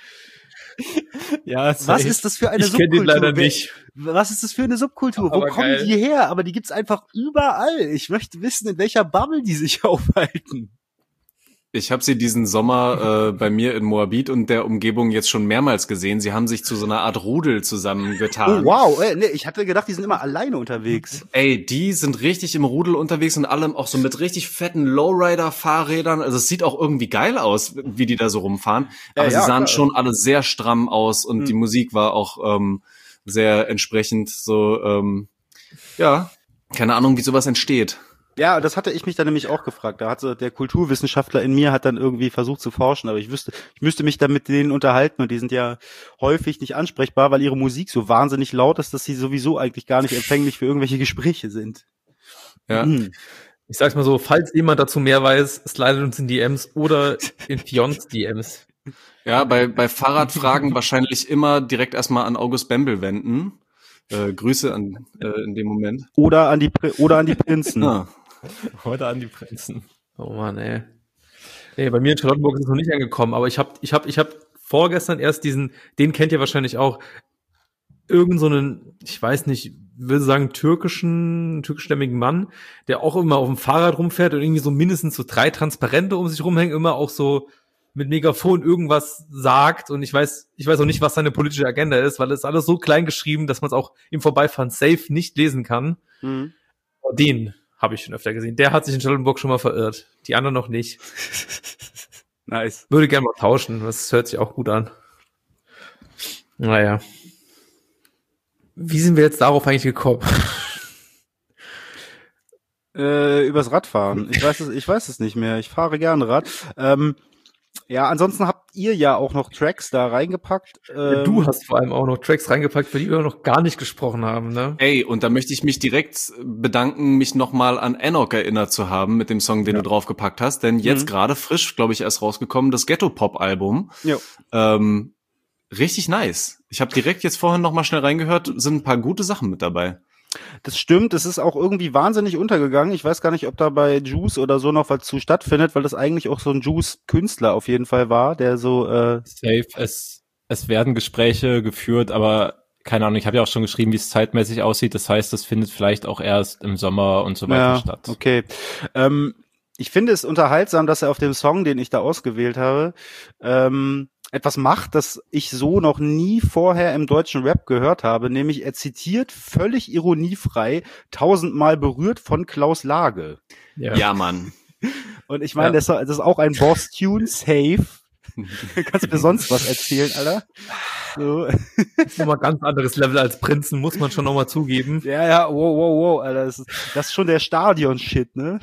Ja,
was ist das für eine
Subkultur? Ich kenne den leider nicht.
Was ist das für eine Subkultur? Wo kommen die her? Aber die gibt's einfach überall. Ich möchte wissen, in welcher Bubble die sich aufhalten.
Ich habe sie diesen Sommer bei mir in Moabit und der Umgebung jetzt schon mehrmals gesehen. Sie haben sich zu so einer Art Rudel zusammengetan.
Oh wow, nee, ich hatte gedacht, die sind immer alleine unterwegs.
Ey, die sind richtig im Rudel unterwegs und allem auch so mit richtig fetten Lowrider-Fahrrädern. Also es sieht auch irgendwie geil aus, wie die da so rumfahren. Aber sie sahen schon alle sehr stramm aus und die Musik war auch sehr entsprechend. So, ja, keine Ahnung, wie sowas entsteht.
Ja, das hatte ich mich dann nämlich auch gefragt. Da hat so der Kulturwissenschaftler in mir hat dann irgendwie versucht zu forschen, aber ich müsste mich dann mit denen unterhalten, und die sind ja häufig nicht ansprechbar, weil ihre Musik so wahnsinnig laut ist, dass sie sowieso eigentlich gar nicht empfänglich für irgendwelche Gespräche sind.
Ja. Ich sag's mal so, falls jemand dazu mehr weiß, slidet uns in DMs oder in Fions DMs.
Ja, bei Fahrradfragen wahrscheinlich immer direkt erstmal an August Bembel wenden. Grüße an in dem Moment.
Oder an die Prinzen.
Ja.
Oder an die Prinzen.
Oh Mann, ey. Nee, bei mir in Charlottenburg ist es noch nicht angekommen, aber ich hab vorgestern erst den kennt ihr wahrscheinlich auch, irgend so einen, ich weiß nicht, würde sagen türkischstämmigen Mann, der auch immer auf dem Fahrrad rumfährt und irgendwie so mindestens so 3 Transparente um sich rumhängen, immer auch so mit Megafon irgendwas sagt und ich weiß auch nicht, was seine politische Agenda ist, weil es alles so klein geschrieben, dass man es auch im Vorbeifahren safe nicht lesen kann.
Mhm.
Den habe ich schon öfter gesehen. Der hat sich in Charlottenburg schon mal verirrt. Die anderen noch nicht.
Nice.
Würde gerne mal tauschen. Das hört sich auch gut an. Naja. Wie sind wir jetzt darauf eigentlich gekommen?
Übers Radfahren. Ich weiß es nicht mehr. Ich fahre gerne Rad. Ja, ansonsten habt ihr ja auch noch Tracks da reingepackt.
Du hast vor allem auch noch Tracks reingepackt, für die wir noch gar nicht gesprochen haben, ne?
Ey, und da möchte ich mich direkt bedanken, mich nochmal an Enoch erinnert zu haben mit dem Song, den du draufgepackt hast. Denn jetzt gerade frisch, glaube ich, erst rausgekommen, das Ghetto-Pop-Album. Richtig nice. Ich habe direkt jetzt vorhin nochmal schnell reingehört, sind ein paar gute Sachen mit dabei.
Das stimmt, es ist auch irgendwie wahnsinnig untergegangen. Ich weiß gar nicht, ob da bei Juice oder so noch was zu stattfindet, weil das eigentlich auch so ein Juice-Künstler auf jeden Fall war, der so
Safe, es werden Gespräche geführt, aber keine Ahnung, ich habe ja auch schon geschrieben, wie es zeitmäßig aussieht. Das heißt, das findet vielleicht auch erst im Sommer und so weiter statt.
Okay. Ich finde es unterhaltsam, dass er auf dem Song, den ich da ausgewählt habe, etwas macht, das ich so noch nie vorher im deutschen Rap gehört habe, nämlich er zitiert völlig ironiefrei 1000-mal berührt von Klaus Lage.
Ja, Mann.
Und ich meine, das ist auch ein Boss-Tune, safe. Kannst du mir sonst was erzählen, Alter? So.
Das ist nochmal ganz anderes Level als Prinzen, muss man schon nochmal zugeben.
Ja, wow, Alter. Das ist schon der Stadion-Shit, ne?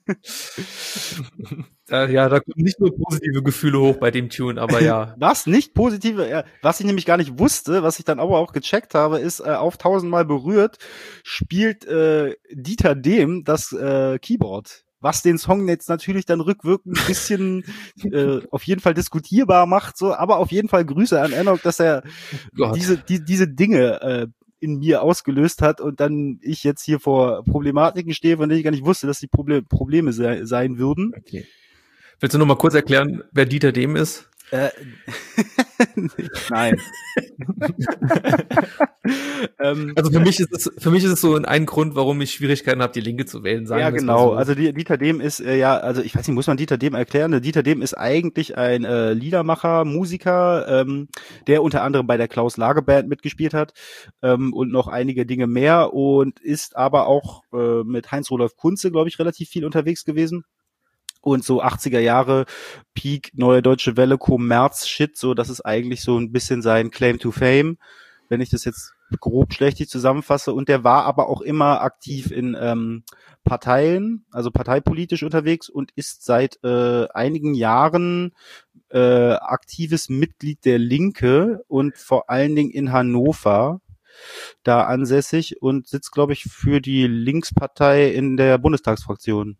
Ja, da kommen nicht nur positive Gefühle hoch bei dem Tune, aber ja.
Was? Nicht positive? Ja, was ich nämlich gar nicht wusste, was ich dann aber auch gecheckt habe, ist, auf 1000-mal berührt spielt Dieter Dehm das Keyboard. Was den Song jetzt natürlich dann rückwirkend ein bisschen auf jeden Fall diskutierbar macht, so, aber auf jeden Fall Grüße an Enoch, dass er diese Dinge in mir ausgelöst hat und dann ich jetzt hier vor Problematiken stehe, von denen ich gar nicht wusste, dass die Probleme sein würden.
Okay. Willst du noch mal kurz erklären, wer Dieter Dehm ist?
Nein.
Also für mich ist es so ein Grund, warum ich Schwierigkeiten habe, die Linke zu wählen.
Ja, genau. So. Also Dieter Dehm ist also ich weiß nicht, muss man Dieter Dehm erklären? Dieter Dehm ist eigentlich ein Liedermacher, Musiker, der unter anderem bei der Klaus Lage Band mitgespielt hat und noch einige Dinge mehr und ist aber auch mit Heinz-Rudolf Kunze, glaube ich, relativ viel unterwegs gewesen. Und so 80er Jahre, Peak, Neue Deutsche Welle, Kommerz-Shit, so, das ist eigentlich so ein bisschen sein Claim to Fame, wenn ich das jetzt grob schlechtig zusammenfasse. Und der war aber auch immer aktiv in Parteien, also parteipolitisch unterwegs und ist seit einigen Jahren aktives Mitglied der Linke und vor allen Dingen in Hannover da ansässig und sitzt, glaube ich, für die Linkspartei in der Bundestagsfraktion.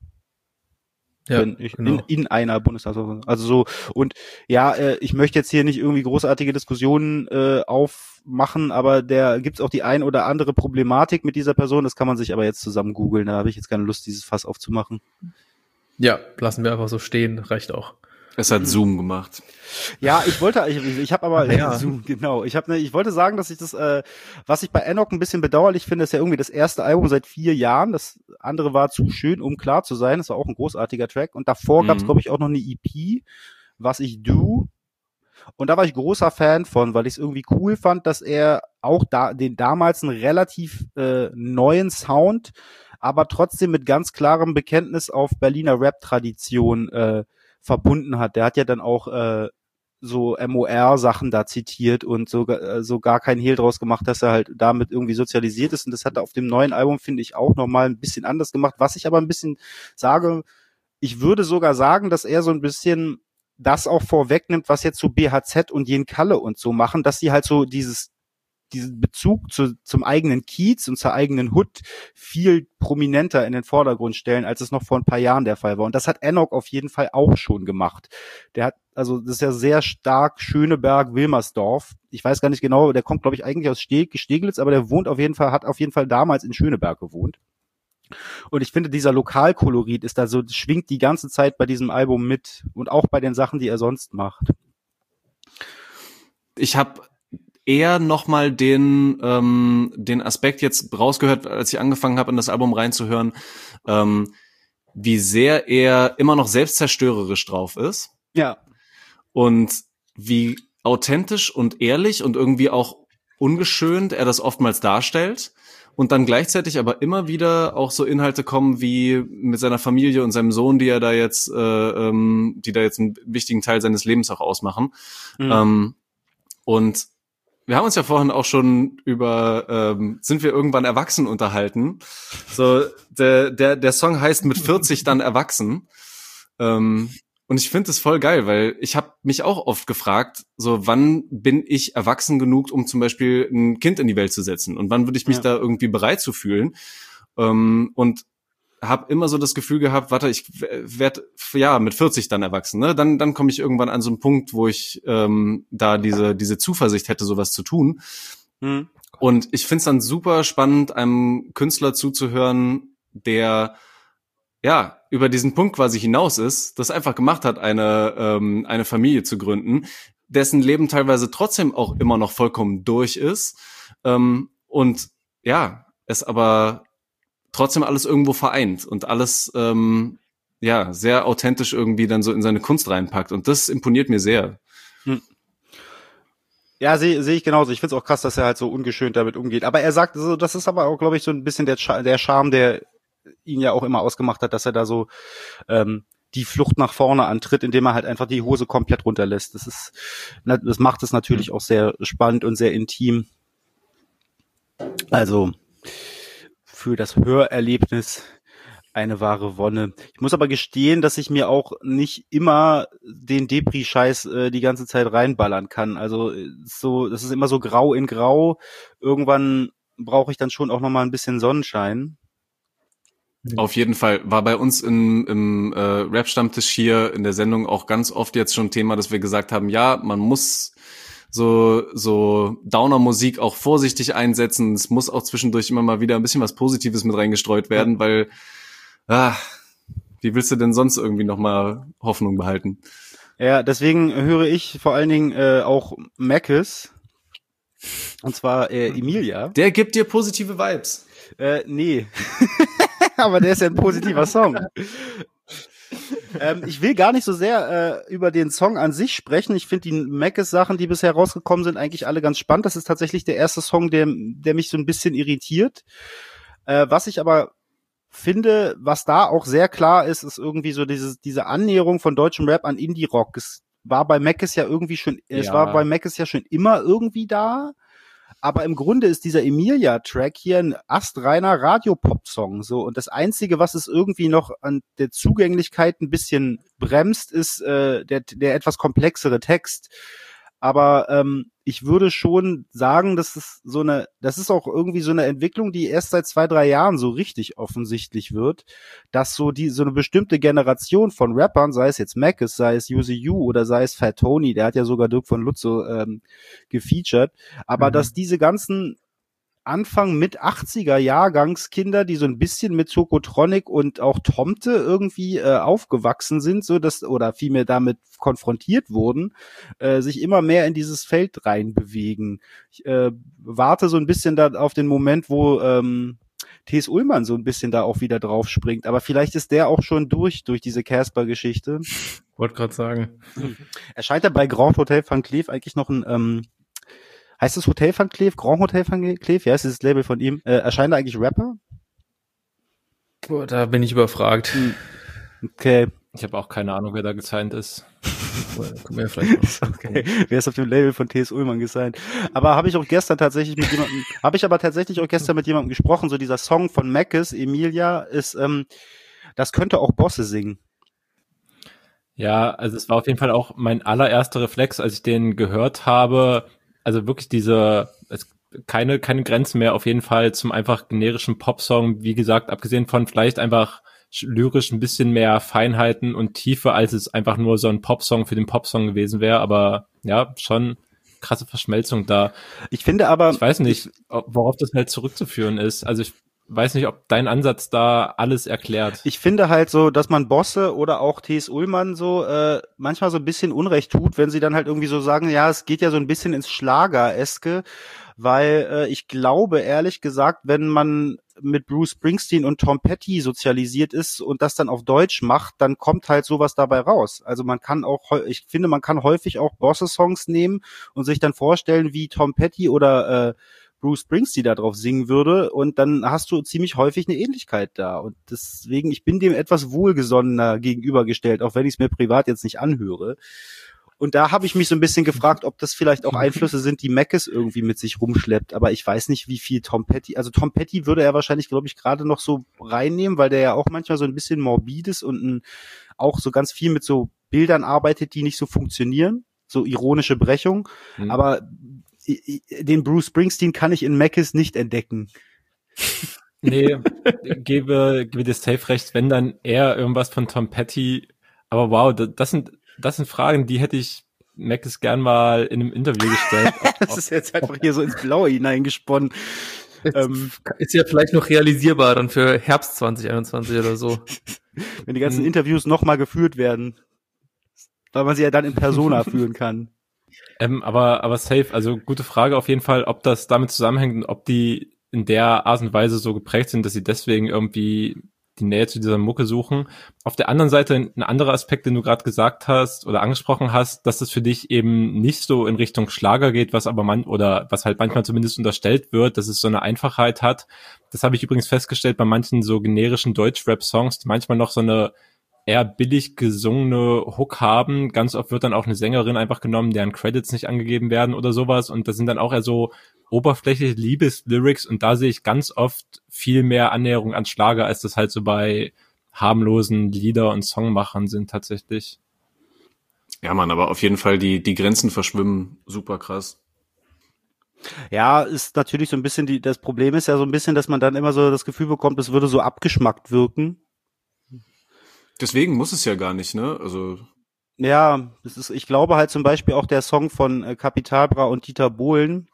Ja,
genau. in einer Bundestagsfraktion. Also so, und ja, ich möchte jetzt hier nicht irgendwie großartige Diskussionen aufmachen, aber gibt's auch die ein oder andere Problematik mit dieser Person, das kann man sich aber jetzt zusammen googeln, da habe ich jetzt keine Lust, dieses Fass aufzumachen.
Ja, lassen wir einfach so stehen, reicht auch.
Es hat Zoom gemacht.
Ja, ich habe aber Zoom, genau. Ich wollte sagen, dass ich das, was ich bei Enoch ein bisschen bedauerlich finde, ist ja irgendwie das erste Album seit 4 Jahren. Das andere war zu schön, um klar zu sein. Das war auch ein großartiger Track. Und davor gab's, glaube ich, auch noch eine EP, Was ich do. Und da war ich großer Fan von, weil ich es irgendwie cool fand, dass er auch den damals einen relativ neuen Sound, aber trotzdem mit ganz klarem Bekenntnis auf Berliner Rap-Tradition verbunden hat. Der hat ja dann auch so MOR-Sachen da zitiert und so gar keinen Hehl draus gemacht, dass er halt damit irgendwie sozialisiert ist. Und das hat er auf dem neuen Album, finde ich, auch nochmal ein bisschen anders gemacht. Was ich aber ein bisschen sage, ich würde sogar sagen, dass er so ein bisschen das auch vorwegnimmt, was jetzt so BHZ und Jen Kalle und so machen, dass sie halt so dieses diesen Bezug zum eigenen Kiez und zur eigenen Hood viel prominenter in den Vordergrund stellen, als es noch vor ein paar Jahren der Fall war. Und das hat Enoch auf jeden Fall auch schon gemacht. Das ist ja sehr stark Schöneberg, Wilmersdorf. Ich weiß gar nicht genau, der kommt, glaube ich, eigentlich aus Steglitz, aber der hat auf jeden Fall damals in Schöneberg gewohnt. Und ich finde, dieser Lokalkolorit ist da so, schwingt die ganze Zeit bei diesem Album mit und auch bei den Sachen, die er sonst macht.
Ich habe eher nochmal den Aspekt jetzt rausgehört, als ich angefangen habe, in das Album reinzuhören, wie sehr er immer noch selbstzerstörerisch drauf ist.
Ja.
Und wie authentisch und ehrlich und irgendwie auch ungeschönt er das oftmals darstellt. Und dann gleichzeitig aber immer wieder auch so Inhalte kommen wie mit seiner Familie und seinem Sohn, die da jetzt einen wichtigen Teil seines Lebens auch ausmachen. Mhm. Und wir haben uns ja vorhin auch schon über sind wir irgendwann erwachsen unterhalten. So der Song heißt mit 40 dann erwachsen. Und ich finde es voll geil, weil ich habe mich auch oft gefragt, so wann bin ich erwachsen genug, um zum Beispiel ein Kind in die Welt zu setzen? Und wann würde ich mich da irgendwie bereit zu fühlen? Und habe immer so das Gefühl gehabt, warte, ich werde mit 40 dann erwachsen. Ne? Dann komme ich irgendwann an so einen Punkt, wo ich da diese Zuversicht hätte, sowas zu tun. Mhm. Und ich finde es dann super spannend, einem Künstler zuzuhören, der über diesen Punkt quasi hinaus ist, das einfach gemacht hat, eine Familie zu gründen, dessen Leben teilweise trotzdem auch immer noch vollkommen durch ist und es aber trotzdem alles irgendwo vereint und alles sehr authentisch irgendwie dann so in seine Kunst reinpackt und das imponiert mir sehr.
Ja, sehe ich genauso. Ich finde es auch krass, dass er halt so ungeschönt damit umgeht. Aber er sagt, so, das ist aber auch, glaube ich, so ein bisschen der Charme, der ihn ja auch immer ausgemacht hat, dass er da so die Flucht nach vorne antritt, indem er halt einfach die Hose komplett runterlässt. Das macht es natürlich auch sehr spannend und sehr intim. Also für das Hörerlebnis eine wahre Wonne. Ich muss aber gestehen, dass ich mir auch nicht immer den Depri-Scheiß die ganze Zeit reinballern kann. Also das ist immer so grau in grau. Irgendwann brauche ich dann schon auch nochmal ein bisschen Sonnenschein.
Auf jeden Fall. War bei uns im Rap-Stammtisch hier in der Sendung auch ganz oft jetzt schon Thema, dass wir gesagt haben, ja, man muss so Downer-Musik auch vorsichtig einsetzen. Es muss auch zwischendurch immer mal wieder ein bisschen was Positives mit reingestreut werden, weil wie willst du denn sonst irgendwie nochmal Hoffnung behalten?
Ja, deswegen höre ich vor allen Dingen auch Mackes. Und zwar Emilia.
Der gibt dir positive Vibes.
Nee. Aber der ist ja ein positiver Song. Ich will gar nicht so sehr über den Song an sich sprechen. Ich finde die Mackes-Sachen, die bisher rausgekommen sind, eigentlich alle ganz spannend. Das ist tatsächlich der erste Song, der mich so ein bisschen irritiert. Was ich aber finde, was da auch sehr klar ist, ist irgendwie so diese Annäherung von deutschem Rap an Indie-Rock. Es war bei Mackes ja schon immer irgendwie da. Aber im Grunde ist dieser Emilia-Track hier ein astreiner Radio-Pop-Song, so. Und das Einzige, was es irgendwie noch an der Zugänglichkeit ein bisschen bremst, ist der etwas komplexere Text. Aber ich würde schon sagen, das ist auch irgendwie so eine Entwicklung, die erst seit 2-3 Jahren so richtig offensichtlich wird, dass so eine bestimmte Generation von Rappern, sei es jetzt Mackes, sei es Uzi U oder sei es Fat Tony, der hat ja sogar Dirk von Lutzo gefeatured, aber dass diese ganzen Anfang mit 80er Jahrgangskinder, die so ein bisschen mit Tokotronic und auch Tomte irgendwie aufgewachsen sind, oder vielmehr damit konfrontiert wurden, sich immer mehr in dieses Feld reinbewegen. Ich warte so ein bisschen da auf den Moment, wo T.S. Ullmann so ein bisschen da auch wieder drauf springt, aber vielleicht ist der auch schon durch diese Casper-Geschichte.
Wollte gerade sagen.
Erscheint ja bei Grand Hotel Van Cleef eigentlich noch ein heißt es Hotel Van Cleef? Grand Hotel Van Cleef? Ja, ist das Label von ihm. Erscheint da eigentlich Rapper?
Boah, da bin ich überfragt.
Okay.
Ich habe auch keine Ahnung, wer da gesigned ist.
Okay. Wer ist auf dem Label von T.S. Ullmann gesigned? Aber habe ich aber tatsächlich mit jemandem gesprochen, so dieser Song von Mackes, Emilia, ist, das könnte auch Bosse singen.
Ja, also es war auf jeden Fall auch mein allererster Reflex, als ich den gehört habe. Also wirklich keine Grenzen mehr auf jeden Fall zum einfach generischen Popsong. Wie gesagt, abgesehen von vielleicht einfach lyrisch ein bisschen mehr Feinheiten und Tiefe, als es einfach nur so ein Popsong für den Popsong gewesen wäre. Aber ja, schon krasse Verschmelzung da.
Ich finde aber...
Ich weiß nicht, worauf das halt zurückzuführen ist. Also ich weiß nicht, ob dein Ansatz da alles erklärt.
Ich finde halt so, dass man Bosse oder auch T.S. Ullmann so manchmal so ein bisschen Unrecht tut, wenn sie dann halt irgendwie so sagen, ja, es geht ja so ein bisschen ins Schlager-eske, weil ich glaube, ehrlich gesagt, wenn man mit Bruce Springsteen und Tom Petty sozialisiert ist und das dann auf Deutsch macht, dann kommt halt sowas dabei raus. Also man kann auch, ich finde, man kann häufig auch Bosse-Songs nehmen und sich dann vorstellen, wie Tom Petty oder Bruce Springsteen da drauf singen würde, und dann hast du ziemlich häufig eine Ähnlichkeit da, und deswegen, ich bin dem etwas wohlgesonnener gegenübergestellt, auch wenn ich es mir privat jetzt nicht anhöre. Und da habe ich mich so ein bisschen gefragt, ob das vielleicht auch Einflüsse sind, die Mackes irgendwie mit sich rumschleppt, aber ich weiß nicht, wie viel Tom Petty, also Tom Petty würde er wahrscheinlich, glaube ich, gerade noch so reinnehmen, weil der ja auch manchmal so ein bisschen morbid ist und auch so ganz viel mit so Bildern arbeitet, die nicht so funktionieren, so ironische Brechung, aber den Bruce Springsteen kann ich in Mackes nicht entdecken.
Nee, gebe dir safe recht, wenn dann eher irgendwas von Tom Petty, aber wow, das sind Fragen, die hätte ich Mackes gern mal in einem Interview gestellt.
Das ist jetzt einfach hier so ins Blaue hineingesponnen.
Ist ja vielleicht noch realisierbar dann für Herbst 2021 oder so.
Wenn die ganzen Interviews nochmal geführt werden, weil man sie ja dann in Persona führen kann.
Aber safe, also gute Frage auf jeden Fall, ob das damit zusammenhängt und ob die in der Art und Weise so geprägt sind, dass sie deswegen irgendwie die Nähe zu dieser Mucke suchen. Auf der anderen Seite ein anderer Aspekt, den du gerade gesagt hast oder angesprochen hast, dass es für dich eben nicht so in Richtung Schlager geht, was aber was halt manchmal zumindest unterstellt wird, dass es so eine Einfachheit hat. Das habe ich übrigens festgestellt bei manchen so generischen Deutsch-Rap-Songs, die manchmal noch so eine eher billig gesungene Hook haben. Ganz oft wird dann auch eine Sängerin einfach genommen, deren Credits nicht angegeben werden oder sowas, und das sind dann auch eher so oberflächliche Liebeslyrics, und da sehe ich ganz oft viel mehr Annäherung an Schlager, als das halt so bei harmlosen Lieder- und Songmachern sind tatsächlich.
Ja, Mann, aber auf jeden Fall die Grenzen verschwimmen super krass.
Ja, ist natürlich so ein bisschen das Problem ist ja so ein bisschen, dass man dann immer so das Gefühl bekommt, es würde so abgeschmackt wirken.
Deswegen muss es ja gar nicht, ne? Also
ja, ich glaube halt zum Beispiel auch der Song von Capital Bra und Dieter Bohlen.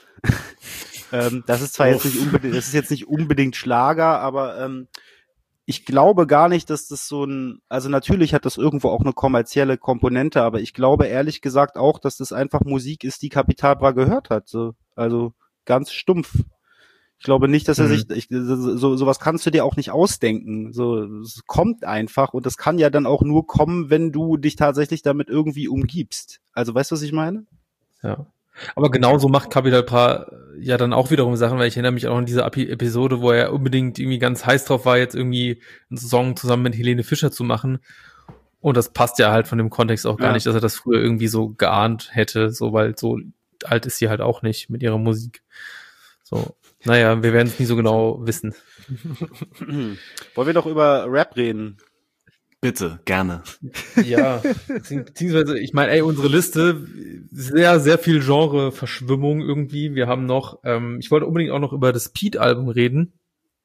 Das ist zwar jetzt nicht unbedingt, das ist jetzt nicht unbedingt Schlager, aber ich glaube gar nicht, dass das also natürlich hat das irgendwo auch eine kommerzielle Komponente, aber ich glaube ehrlich gesagt auch, dass das einfach Musik ist, die Capital Bra gehört hat. Also ganz stumpf. Ich glaube nicht, dass er sowas kannst du dir auch nicht ausdenken. So, es kommt einfach, und das kann ja dann auch nur kommen, wenn du dich tatsächlich damit irgendwie umgibst. Also weißt du, was ich meine?
Ja. Aber genauso macht Capital Bra ja dann auch wiederum Sachen, weil ich erinnere mich auch an diese Episode, wo er unbedingt irgendwie ganz heiß drauf war, jetzt irgendwie einen Song zusammen mit Helene Fischer zu machen. Und das passt ja halt von dem Kontext auch gar nicht, dass er das früher irgendwie so geahnt hätte, so, weil so alt ist sie halt auch nicht mit ihrer Musik. So. Naja, wir werden es nie so genau wissen.
Wollen wir doch über Rap reden?
bitte, gerne.
Ja, beziehungsweise, ich meine, unsere Liste, sehr, sehr viel Genre-Verschwimmung irgendwie. Wir haben noch, ich wollte unbedingt auch noch über das Pete-Album reden,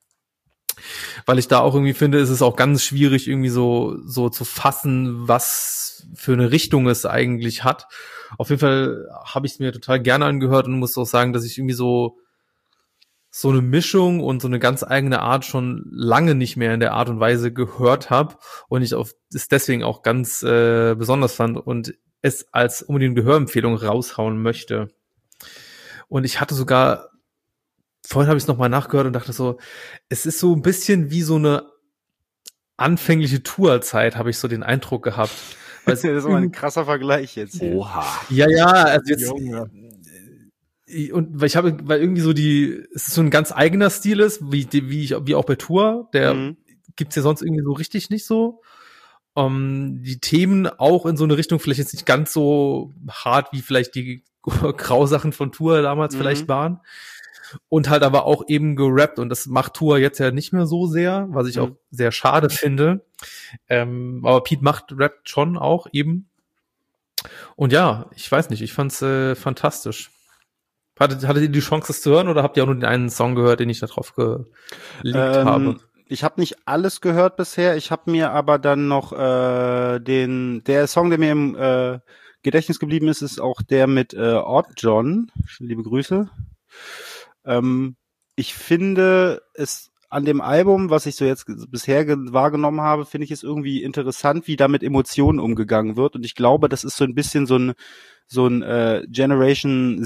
weil ich da auch irgendwie finde, es ist auch ganz schwierig, irgendwie so zu fassen, was für eine Richtung es eigentlich hat. Auf jeden Fall habe ich es mir total gerne angehört und muss auch sagen, dass ich irgendwie so eine Mischung und so eine ganz eigene Art schon lange nicht mehr in der Art und Weise gehört habe und ich es deswegen auch ganz besonders fand und es als unbedingt Gehörempfehlung raushauen möchte. Und ich hatte sogar, vorhin habe ich es nochmal nachgehört und dachte so, es ist so ein bisschen wie so eine anfängliche Tourzeit, habe ich so den Eindruck gehabt.
Das ist aber ein krasser Vergleich jetzt.
Oha.
Ja, also jetzt... Junge. Und weil irgendwie so es ist so ein ganz eigener Stil ist, wie auch bei Tour, der gibt's ja sonst irgendwie so richtig nicht so. Die Themen auch in so eine Richtung, vielleicht jetzt nicht ganz so hart, wie vielleicht die Grausachen von Tour damals vielleicht waren. Und halt aber auch eben gerappt, und das macht Tour jetzt ja nicht mehr so sehr, was ich auch sehr schade finde. Aber Pete rappt schon auch eben. Und ja, ich weiß nicht, ich fand's fantastisch. Hattet ihr die Chance, das zu hören, oder habt ihr auch nur den einen Song gehört, den ich da drauf gelegt habe?
Ich habe nicht alles gehört bisher. Ich habe mir aber dann noch der Song, der mir im Gedächtnis geblieben ist, ist auch der mit Odd John. Liebe Grüße. Ich finde es an dem Album, was ich so jetzt bisher wahrgenommen habe, finde ich es irgendwie interessant, wie da mit Emotionen umgegangen wird. Und ich glaube, das ist so ein bisschen so ein Generation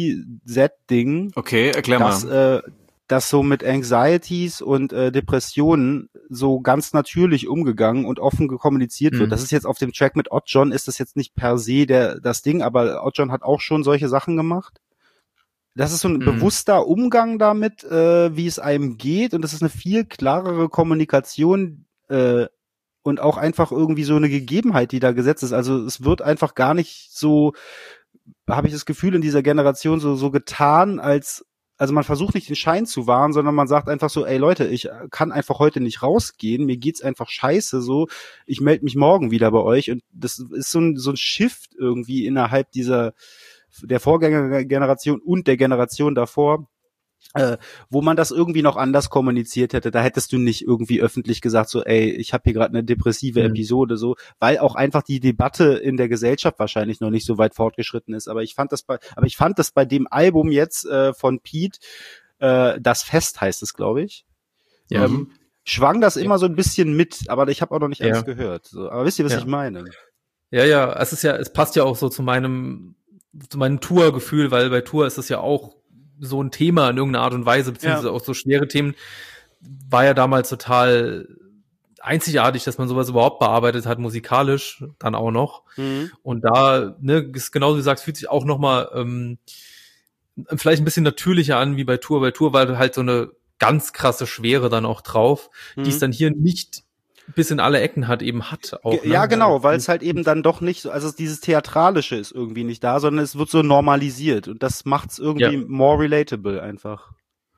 Z-Ding.
Okay, erklär mal.
Das so mit Anxieties und Depressionen so ganz natürlich umgegangen und offen kommuniziert wird. Das ist jetzt auf dem Track mit Odd John, ist das jetzt nicht per se das Ding, aber Odd John hat auch schon solche Sachen gemacht. Das ist so ein bewusster Umgang damit, wie es einem geht, und das ist eine viel klarere Kommunikation und auch einfach irgendwie so eine Gegebenheit, die da gesetzt ist. Also es wird einfach gar nicht so, habe ich das Gefühl, in dieser Generation so getan, also man versucht nicht den Schein zu wahren, sondern man sagt einfach so, ey Leute, ich kann einfach heute nicht rausgehen, mir geht's einfach scheiße, so, ich melde mich morgen wieder bei euch, und das ist so ein Shift irgendwie innerhalb der Vorgängergeneration und der Generation davor, wo man das irgendwie noch anders kommuniziert hätte. Da hättest du nicht irgendwie öffentlich gesagt, so, ey, ich habe hier gerade eine depressive Episode, so, weil auch einfach die Debatte in der Gesellschaft wahrscheinlich noch nicht so weit fortgeschritten ist. Aber ich fand das bei dem Album jetzt von Pete, Das Fest heißt es, glaube ich.
Ja.
Schwang das immer so ein bisschen mit, aber ich habe auch noch nicht alles gehört. So. Aber wisst ihr, was ich meine?
Ja, es passt ja auch so zu meinem Tour-Gefühl, weil bei Tour ist es ja auch so ein Thema in irgendeiner Art und Weise, beziehungsweise auch so schwere Themen, war ja damals total einzigartig, dass man sowas überhaupt bearbeitet hat, musikalisch dann auch noch. Und da, ist genauso wie du sagst, fühlt sich auch nochmal vielleicht ein bisschen natürlicher an wie bei Tour. Bei Tour war halt so eine ganz krasse Schwere dann auch drauf, die es dann hier nicht bis in alle Ecken hat auch.
Ja, ne? Genau, weil es halt eben dann doch nicht so, also dieses Theatralische ist irgendwie nicht da, sondern es wird so normalisiert, und das macht's irgendwie more relatable einfach.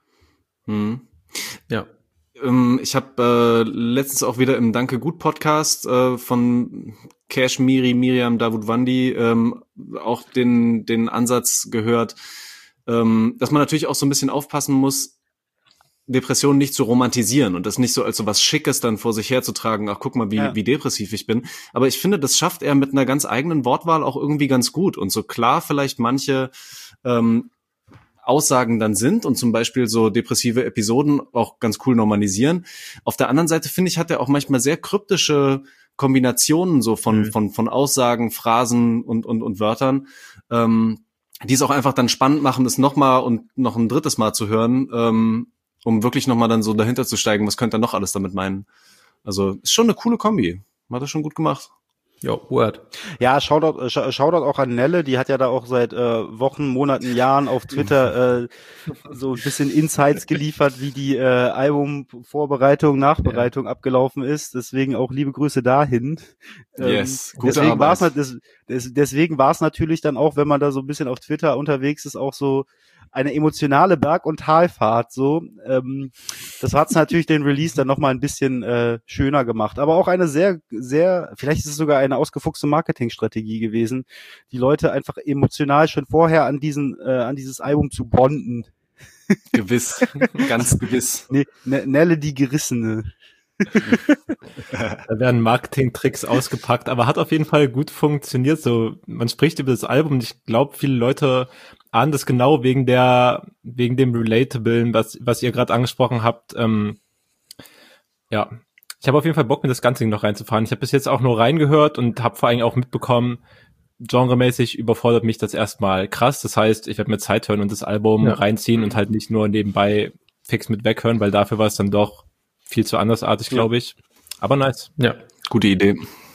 Ja.
Ich habe letztens auch wieder im Danke Gut Podcast von Cash Miriam Davutwandi auch den Ansatz gehört, dass man natürlich auch so ein bisschen aufpassen muss, Depressionen nicht zu romantisieren und das nicht so als so was Schickes dann vor sich herzutragen, ach guck mal, wie depressiv ich bin. Aber ich finde, das schafft er mit einer ganz eigenen Wortwahl auch irgendwie ganz gut. Und so klar vielleicht manche Aussagen dann sind und zum Beispiel so depressive Episoden auch ganz cool normalisieren. Auf der anderen Seite, finde ich, hat er auch manchmal sehr kryptische Kombinationen so von Aussagen, Phrasen und Wörtern, die es auch einfach dann spannend machen, das nochmal und noch ein drittes Mal zu hören, um wirklich nochmal dann so dahinter zu steigen, was könnte er noch alles damit meinen. Also ist schon eine coole Kombi. Hat er schon gut gemacht.
Ja, Word.
Ja, Shoutout auch an Nelle, die hat ja da auch seit Wochen, Monaten, Jahren auf Twitter so ein bisschen Insights geliefert, wie die Albumvorbereitung, Nachbereitung abgelaufen ist. Deswegen auch liebe Grüße dahin.
Yes, gute
deswegen war
Arbeit.
deswegen war es natürlich dann auch, wenn man da so ein bisschen auf Twitter unterwegs ist, auch so eine emotionale Berg- und Talfahrt, so. Das hat's natürlich den Release dann nochmal ein bisschen schöner gemacht. Aber auch eine sehr, sehr, vielleicht ist es sogar eine ausgefuchste Marketingstrategie gewesen, die Leute einfach emotional schon vorher an dieses Album zu bonden.
Gewiss, ganz gewiss.
Nelle die Gerissene.
Da werden Marketing-Tricks ausgepackt, aber hat auf jeden Fall gut funktioniert. So, man spricht über das Album und ich glaube, viele Leute ahnen das genau wegen dem Relatablen, was ihr gerade angesprochen habt. Ja, ich habe auf jeden Fall Bock, mir das ganze Ding noch reinzufahren. Ich habe bis jetzt auch nur reingehört und habe vor allem auch mitbekommen, genremäßig überfordert mich das erstmal krass. Das heißt, ich werde mir Zeit hören und das Album reinziehen und halt nicht nur nebenbei fix mit weghören, weil dafür war es dann doch viel zu andersartig, glaube ich. Aber nice.
Ja.
Gute Idee.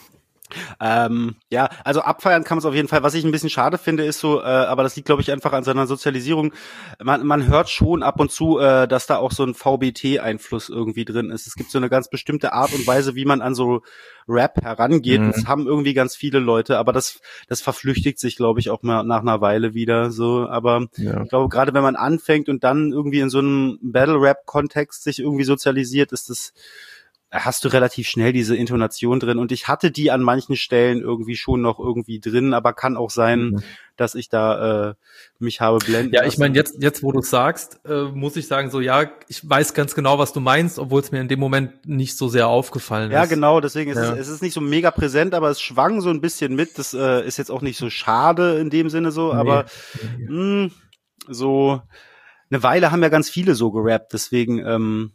Ja, also abfeiern kann man es auf jeden Fall. Was ich ein bisschen schade finde, ist so, aber das liegt, glaube ich, einfach an seiner Sozialisierung. Man hört schon ab und zu, dass da auch so ein VBT-Einfluss irgendwie drin ist. Es gibt so eine ganz bestimmte Art und Weise, wie man an so Rap herangeht. Das haben irgendwie ganz viele Leute, aber das verflüchtigt sich, glaube ich, auch mal nach einer Weile wieder so. Aber ich glaube, gerade wenn man anfängt und dann irgendwie in so einem Battle-Rap-Kontext sich irgendwie sozialisiert, ist das hast du relativ schnell diese Intonation drin und ich hatte die an manchen Stellen irgendwie schon noch irgendwie drin, aber kann auch sein, dass ich da mich habe blenden
lassen. Ich meine, jetzt wo du sagst, muss ich sagen, so ja, ich weiß ganz genau, was du meinst, obwohl es mir in dem Moment nicht so sehr aufgefallen ist.
Ja, genau, deswegen ist es ist nicht so mega präsent, aber es schwang so ein bisschen mit. Das ist jetzt auch nicht so schade in dem Sinne so, aber so eine Weile haben ja ganz viele so gerappt, deswegen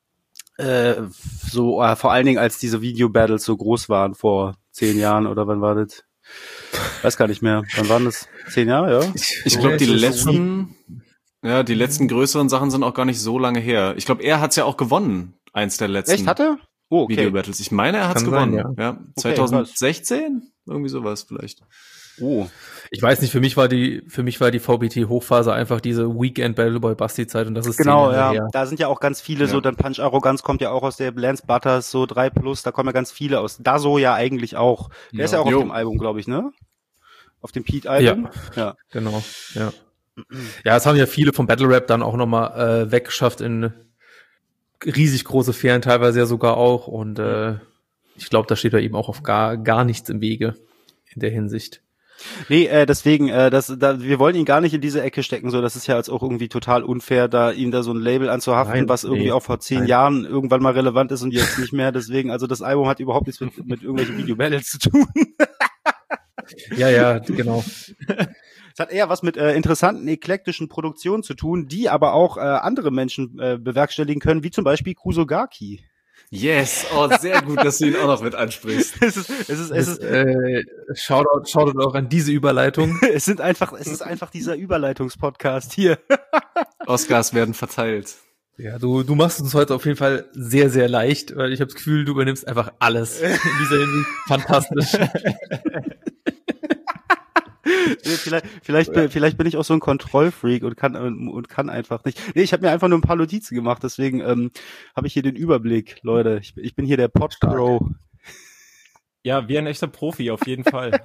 vor allen Dingen, als diese Video-Battles so groß waren vor 10 Jahren oder wann war das? Weiß gar nicht mehr. Wann waren das? 10 Jahre, ja?
Ich glaube, die letzten größeren Sachen sind auch gar nicht so lange her. Ich glaube, er hat's ja auch gewonnen, eins der letzten.
Echt, hat er? Oh, okay.
Video-Battles. Ich meine, er hat's gewonnen. Ja. 2016? Irgendwie sowas vielleicht.
Oh.
Ich weiß nicht, für mich war die VBT-Hochphase einfach diese Weekend Battleboy Basti-Zeit und das ist
genau, ja. Da sind ja auch ganz viele so, dann Punch Arroganz kommt ja auch aus der Lance Butters, so 3+, da kommen ja ganz viele aus. Da so ja eigentlich auch. Der ist ja auch auf dem Album, glaube ich, ne? Auf dem Pete-Album.
Ja, genau, ja. Ja, es haben ja viele vom Battle Rap dann auch nochmal weggeschafft in riesig große Ferien, teilweise ja sogar auch und ich glaube, da steht er eben auch auf gar nichts im Wege in der Hinsicht.
Nee, deswegen, wir wollen ihn gar nicht in diese Ecke stecken, so, das ist ja jetzt auch irgendwie total unfair, da ihm da so ein Label anzuhaften, was irgendwie auch vor 10 Jahren irgendwann mal relevant ist und jetzt nicht mehr, deswegen, also das Album hat überhaupt nichts mit irgendwelchen Video-Battles zu tun.
Ja, genau.
Es hat eher was mit interessanten, eklektischen Produktionen zu tun, die aber auch andere Menschen bewerkstelligen können, wie zum Beispiel Kusogaki.
Yes, sehr gut, dass du ihn auch noch mit ansprichst.
Shoutout auch an diese Überleitung.
Es ist einfach dieser Überleitungspodcast hier.
Oscars werden verteilt.
Ja, du machst uns heute auf jeden Fall sehr, sehr leicht, weil ich habe das Gefühl, du übernimmst einfach alles. In dieser Hinsicht fantastisch.
Vielleicht bin ich auch so ein Kontrollfreak und kann einfach nicht. Nee, ich habe mir einfach nur ein paar Notizen gemacht, deswegen habe ich hier den Überblick, Leute. Ich bin hier der Pod-Pro.
Ja, wie ein echter Profi, auf jeden Fall.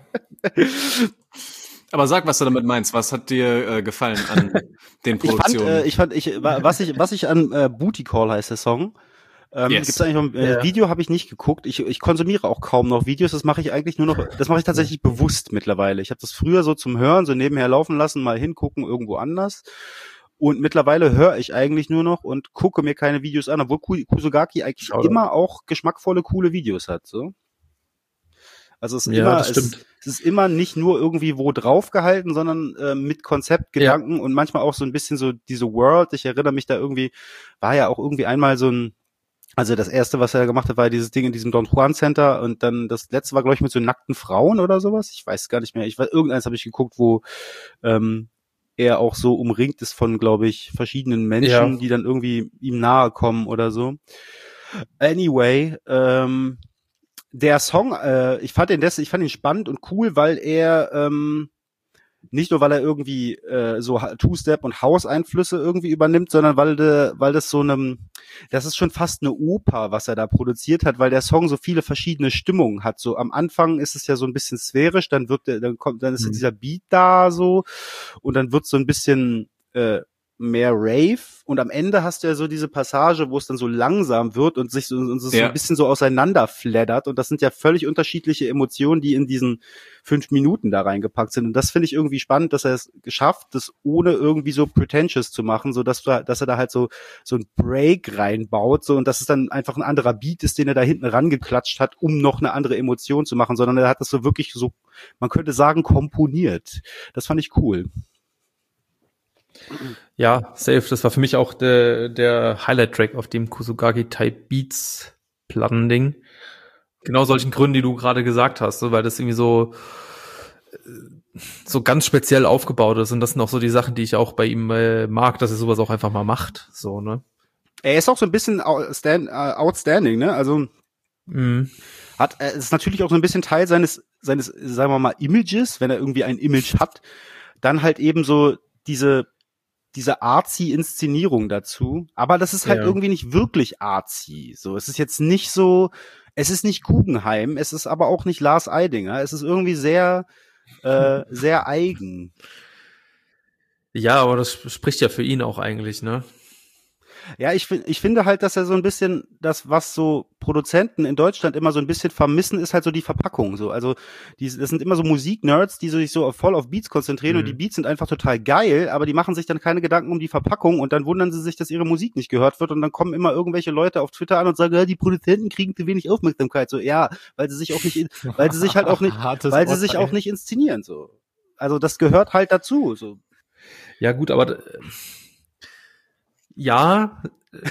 Aber sag, was du damit meinst. Was hat dir gefallen an den Produktionen?
Was ich an Booty Call heißt der Song. Gibt's eigentlich noch Video habe ich nicht geguckt. Ich konsumiere auch kaum noch Videos. Das mache ich tatsächlich bewusst mittlerweile. Ich habe das früher so zum Hören, so nebenher laufen lassen, mal hingucken irgendwo anders. Und mittlerweile höre ich eigentlich nur noch und gucke mir keine Videos an, obwohl Kusogaki eigentlich immer auch geschmackvolle, coole Videos hat. So. Also es ist immer nicht nur irgendwie wo drauf gehalten, sondern mit Konzeptgedanken und manchmal auch so ein bisschen so diese World. Ich erinnere mich da irgendwie, war ja auch irgendwie einmal so ein, also das erste, was er gemacht hat, war dieses Ding in diesem Don Juan Center und dann das letzte war, glaube ich, mit so nackten Frauen oder sowas. Ich weiß gar nicht mehr. Irgendeins habe ich geguckt, wo er auch so umringt ist von, glaube ich, verschiedenen Menschen, die dann irgendwie ihm nahe kommen oder so. Anyway, der Song, ich fand ihn spannend und cool, weil er nicht nur, weil er irgendwie so Two-Step und House-Einflüsse irgendwie übernimmt, sondern weil das so das ist schon fast eine Oper, was er da produziert hat, weil der Song so viele verschiedene Stimmungen hat. So am Anfang ist es ja so ein bisschen sphärisch, dann ist dieser Beat da so und dann wird so ein bisschen mehr Rave und am Ende hast du ja so diese Passage, wo es dann so langsam wird und sich so ein bisschen so auseinanderflattert und das sind ja völlig unterschiedliche Emotionen, die in diesen 5 Minuten da reingepackt sind und das finde ich irgendwie spannend, dass er es geschafft, das ohne irgendwie so pretentious zu machen, so dass er da halt so ein Break reinbaut, so und dass es dann einfach ein anderer Beat ist, den er da hinten rangeklatscht hat, um noch eine andere Emotion zu machen, sondern er hat das so wirklich so, man könnte sagen, komponiert. Das fand ich cool.
Ja, safe. Das war für mich auch der Highlight-Track auf dem Kusogaki Type Beats Plattending. Genau solchen Gründen, die du gerade gesagt hast, weil das irgendwie so ganz speziell aufgebaut ist und das sind auch so die Sachen, die ich auch bei ihm mag, dass er sowas auch einfach mal macht, so, ne?
Er ist auch so ein bisschen outstanding, ne? Also ist natürlich auch so ein bisschen Teil seines, sagen wir mal, Images, wenn er irgendwie ein Image hat, dann halt eben so diese artsy Inszenierung dazu, aber das ist halt irgendwie nicht wirklich artsy. So, es ist jetzt nicht so, es ist nicht Guggenheim, es ist aber auch nicht Lars Eidinger, es ist irgendwie sehr sehr eigen.
Ja, aber das spricht ja für ihn auch eigentlich, ne?
Ja, ich finde halt, dass er so ein bisschen das, was so Produzenten in Deutschland immer so ein bisschen vermissen, ist halt so die Verpackung. So, also das sind immer so Musiknerds, die sich so voll auf Beats konzentrieren und die Beats sind einfach total geil, aber die machen sich dann keine Gedanken um die Verpackung und dann wundern sie sich, dass ihre Musik nicht gehört wird und dann kommen immer irgendwelche Leute auf Twitter an und sagen, ja, die Produzenten kriegen zu wenig Aufmerksamkeit. So, ja, weil sie sich auch nicht, weil sie sich halt auch nicht, weil sie sich auch nicht inszenieren. So, also das gehört halt dazu. So.
Ja gut, aber ja,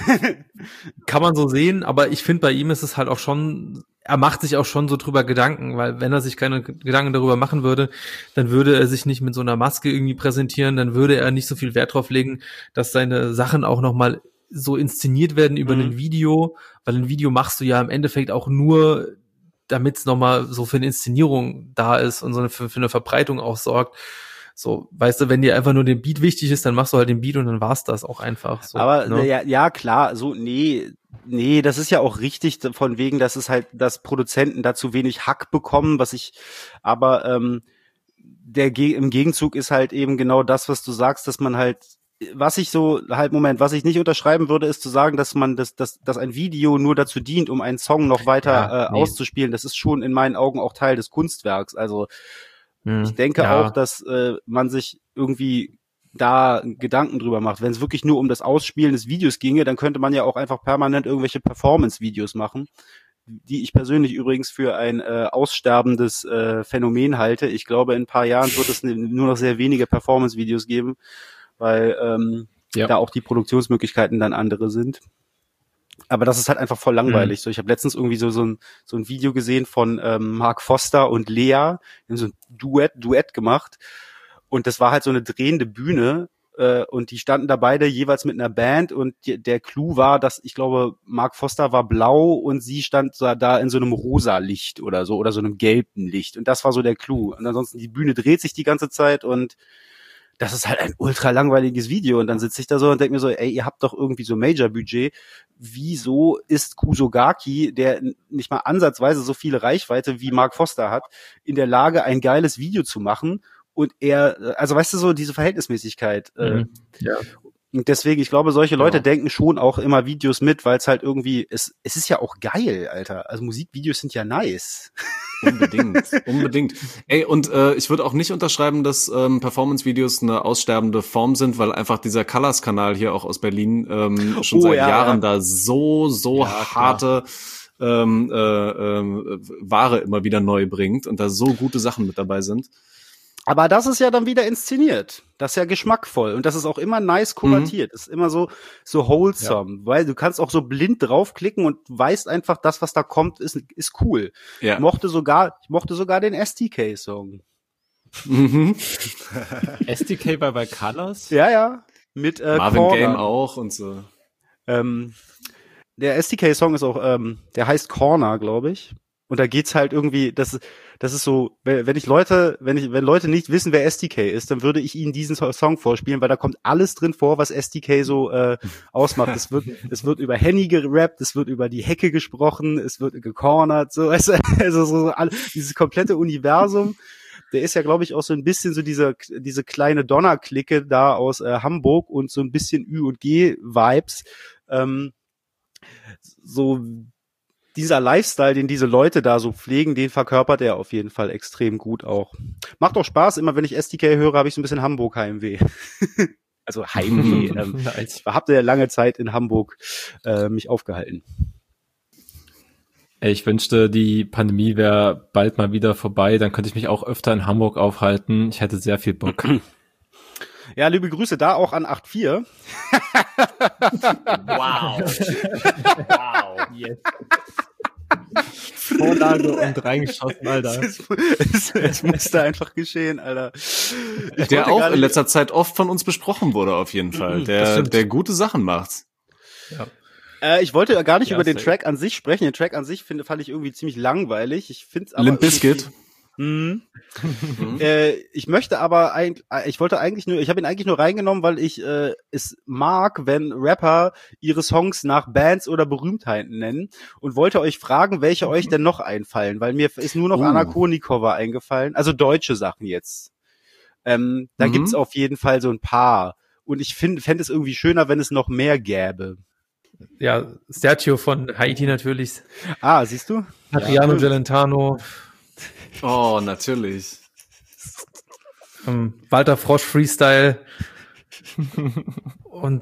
kann man so sehen, aber ich finde, bei ihm ist es halt auch schon, er macht sich auch schon so drüber Gedanken, weil wenn er sich keine Gedanken darüber machen würde, dann würde er sich nicht mit so einer Maske irgendwie präsentieren, dann würde er nicht so viel Wert drauf legen, dass seine Sachen auch nochmal so inszeniert werden über ein Video, weil ein Video machst du ja im Endeffekt auch nur, damit es nochmal so für eine Inszenierung da ist und so für eine Verbreitung auch sorgt. So, weißt du, wenn dir einfach nur der Beat wichtig ist, dann machst du halt den Beat und dann war's das auch einfach so.
Aber
ne?
ja, klar, so, nee, das ist ja auch richtig von wegen, dass es halt, dass Produzenten da zu wenig Hack bekommen, aber im Gegenzug ist halt eben genau das, was du sagst, dass man halt, was ich nicht unterschreiben würde, ist zu sagen, dass ein Video nur dazu dient, um einen Song noch weiter auszuspielen. Das ist schon in meinen Augen auch Teil des Kunstwerks. Also ich denke auch, dass man sich irgendwie da Gedanken drüber macht. Wenn es wirklich nur um das Ausspielen des Videos ginge, dann könnte man ja auch einfach permanent irgendwelche Performance-Videos machen, die ich persönlich übrigens für ein aussterbendes Phänomen halte. Ich glaube, in ein paar Jahren wird es nur noch sehr wenige Performance-Videos geben, weil da auch die Produktionsmöglichkeiten dann andere sind. Aber das ist halt einfach voll langweilig. So, ich habe letztens irgendwie so ein Video gesehen von Mark Foster und Lea, die haben so ein Duett gemacht und das war halt so eine drehende Bühne und die standen da beide jeweils mit einer Band und der Clou war, dass ich glaube, Mark Foster war blau und sie stand da in so einem rosa Licht oder so einem gelben Licht und das war so der Clou. Und ansonsten die Bühne dreht sich die ganze Zeit und das ist halt ein ultra langweiliges Video und dann sitze ich da so und denke mir so, ey, ihr habt doch irgendwie so Major-Budget. Wieso ist Kusogaki, der nicht mal ansatzweise so viele Reichweite wie Mark Foster hat, in der Lage, ein geiles Video zu machen und also weißt du so, diese Verhältnismäßigkeit.
Ja.
Und deswegen, ich glaube, solche Leute denken schon auch immer Videos mit, weil es halt irgendwie, es ist ja auch geil, Alter. Also Musikvideos sind ja nice.
Unbedingt. Ey, und ich würde auch nicht unterschreiben, dass Performance-Videos eine aussterbende Form sind, weil einfach dieser Colors-Kanal hier auch aus Berlin schon seit Jahren da so harte Ware immer wieder neu bringt und da so gute Sachen mit dabei sind.
Aber das ist ja dann wieder inszeniert. Das ist ja geschmackvoll. Und das ist auch immer nice kuratiert. Das ist immer so wholesome. Weil du kannst auch so blind draufklicken und weißt einfach, das, was da kommt, ist cool. Ja. Ich mochte sogar den STK-Song.
STK bei Colors?
Ja. Mit
Marvin Corner. Game auch und so.
Der STK-Song ist auch, der heißt Corner, glaube ich. Und da geht's halt irgendwie, das ist so, wenn Leute nicht wissen, wer STK ist, dann würde ich ihnen diesen Song vorspielen, weil da kommt alles drin vor, was STK so ausmacht. Es wird über Henny gerappt, es wird über die Hecke gesprochen, es wird gecornert, so, also dieses komplette Universum. Der ist ja, glaube ich, auch so ein bisschen so diese kleine Donner-Clique da aus Hamburg und so ein bisschen Ü und G-Vibes. So dieser Lifestyle, den diese Leute da so pflegen, den verkörpert er auf jeden Fall extrem gut auch. Macht auch Spaß, immer wenn ich STK höre, habe ich so ein bisschen Hamburg-Heimweh. Also Heimweh. Ich habe ja lange Zeit in Hamburg mich aufgehalten.
Ich wünschte, die Pandemie wäre bald mal wieder vorbei, dann könnte ich mich auch öfter in Hamburg aufhalten. Ich hätte sehr viel Bock.
Ja, liebe Grüße da auch an 8.4.
Wow.
Yes. Vorlage und reingeschossen, Alter.
Es musste einfach geschehen, Alter.
Der auch in letzter Zeit oft von uns besprochen wurde, auf jeden Fall. Der gute Sachen macht.
Ja. Ich wollte gar nicht über den Track an sich sprechen. Den Track an sich fand ich irgendwie ziemlich langweilig. Ich finde es aber
Limp Bizkit.
Ich habe ihn eigentlich nur reingenommen, weil ich es mag, wenn Rapper ihre Songs nach Bands oder Berühmtheiten nennen und wollte euch fragen, welche euch denn noch einfallen, weil mir ist nur noch Anna Kournikova eingefallen, also deutsche Sachen jetzt. Da gibt's auf jeden Fall so ein paar und ich fände es irgendwie schöner, wenn es noch mehr gäbe.
Ja, Sergio von Haiti natürlich.
Ah, siehst du?
Adriano Gelentano.
Oh, natürlich.
Walter Frosch Freestyle. Und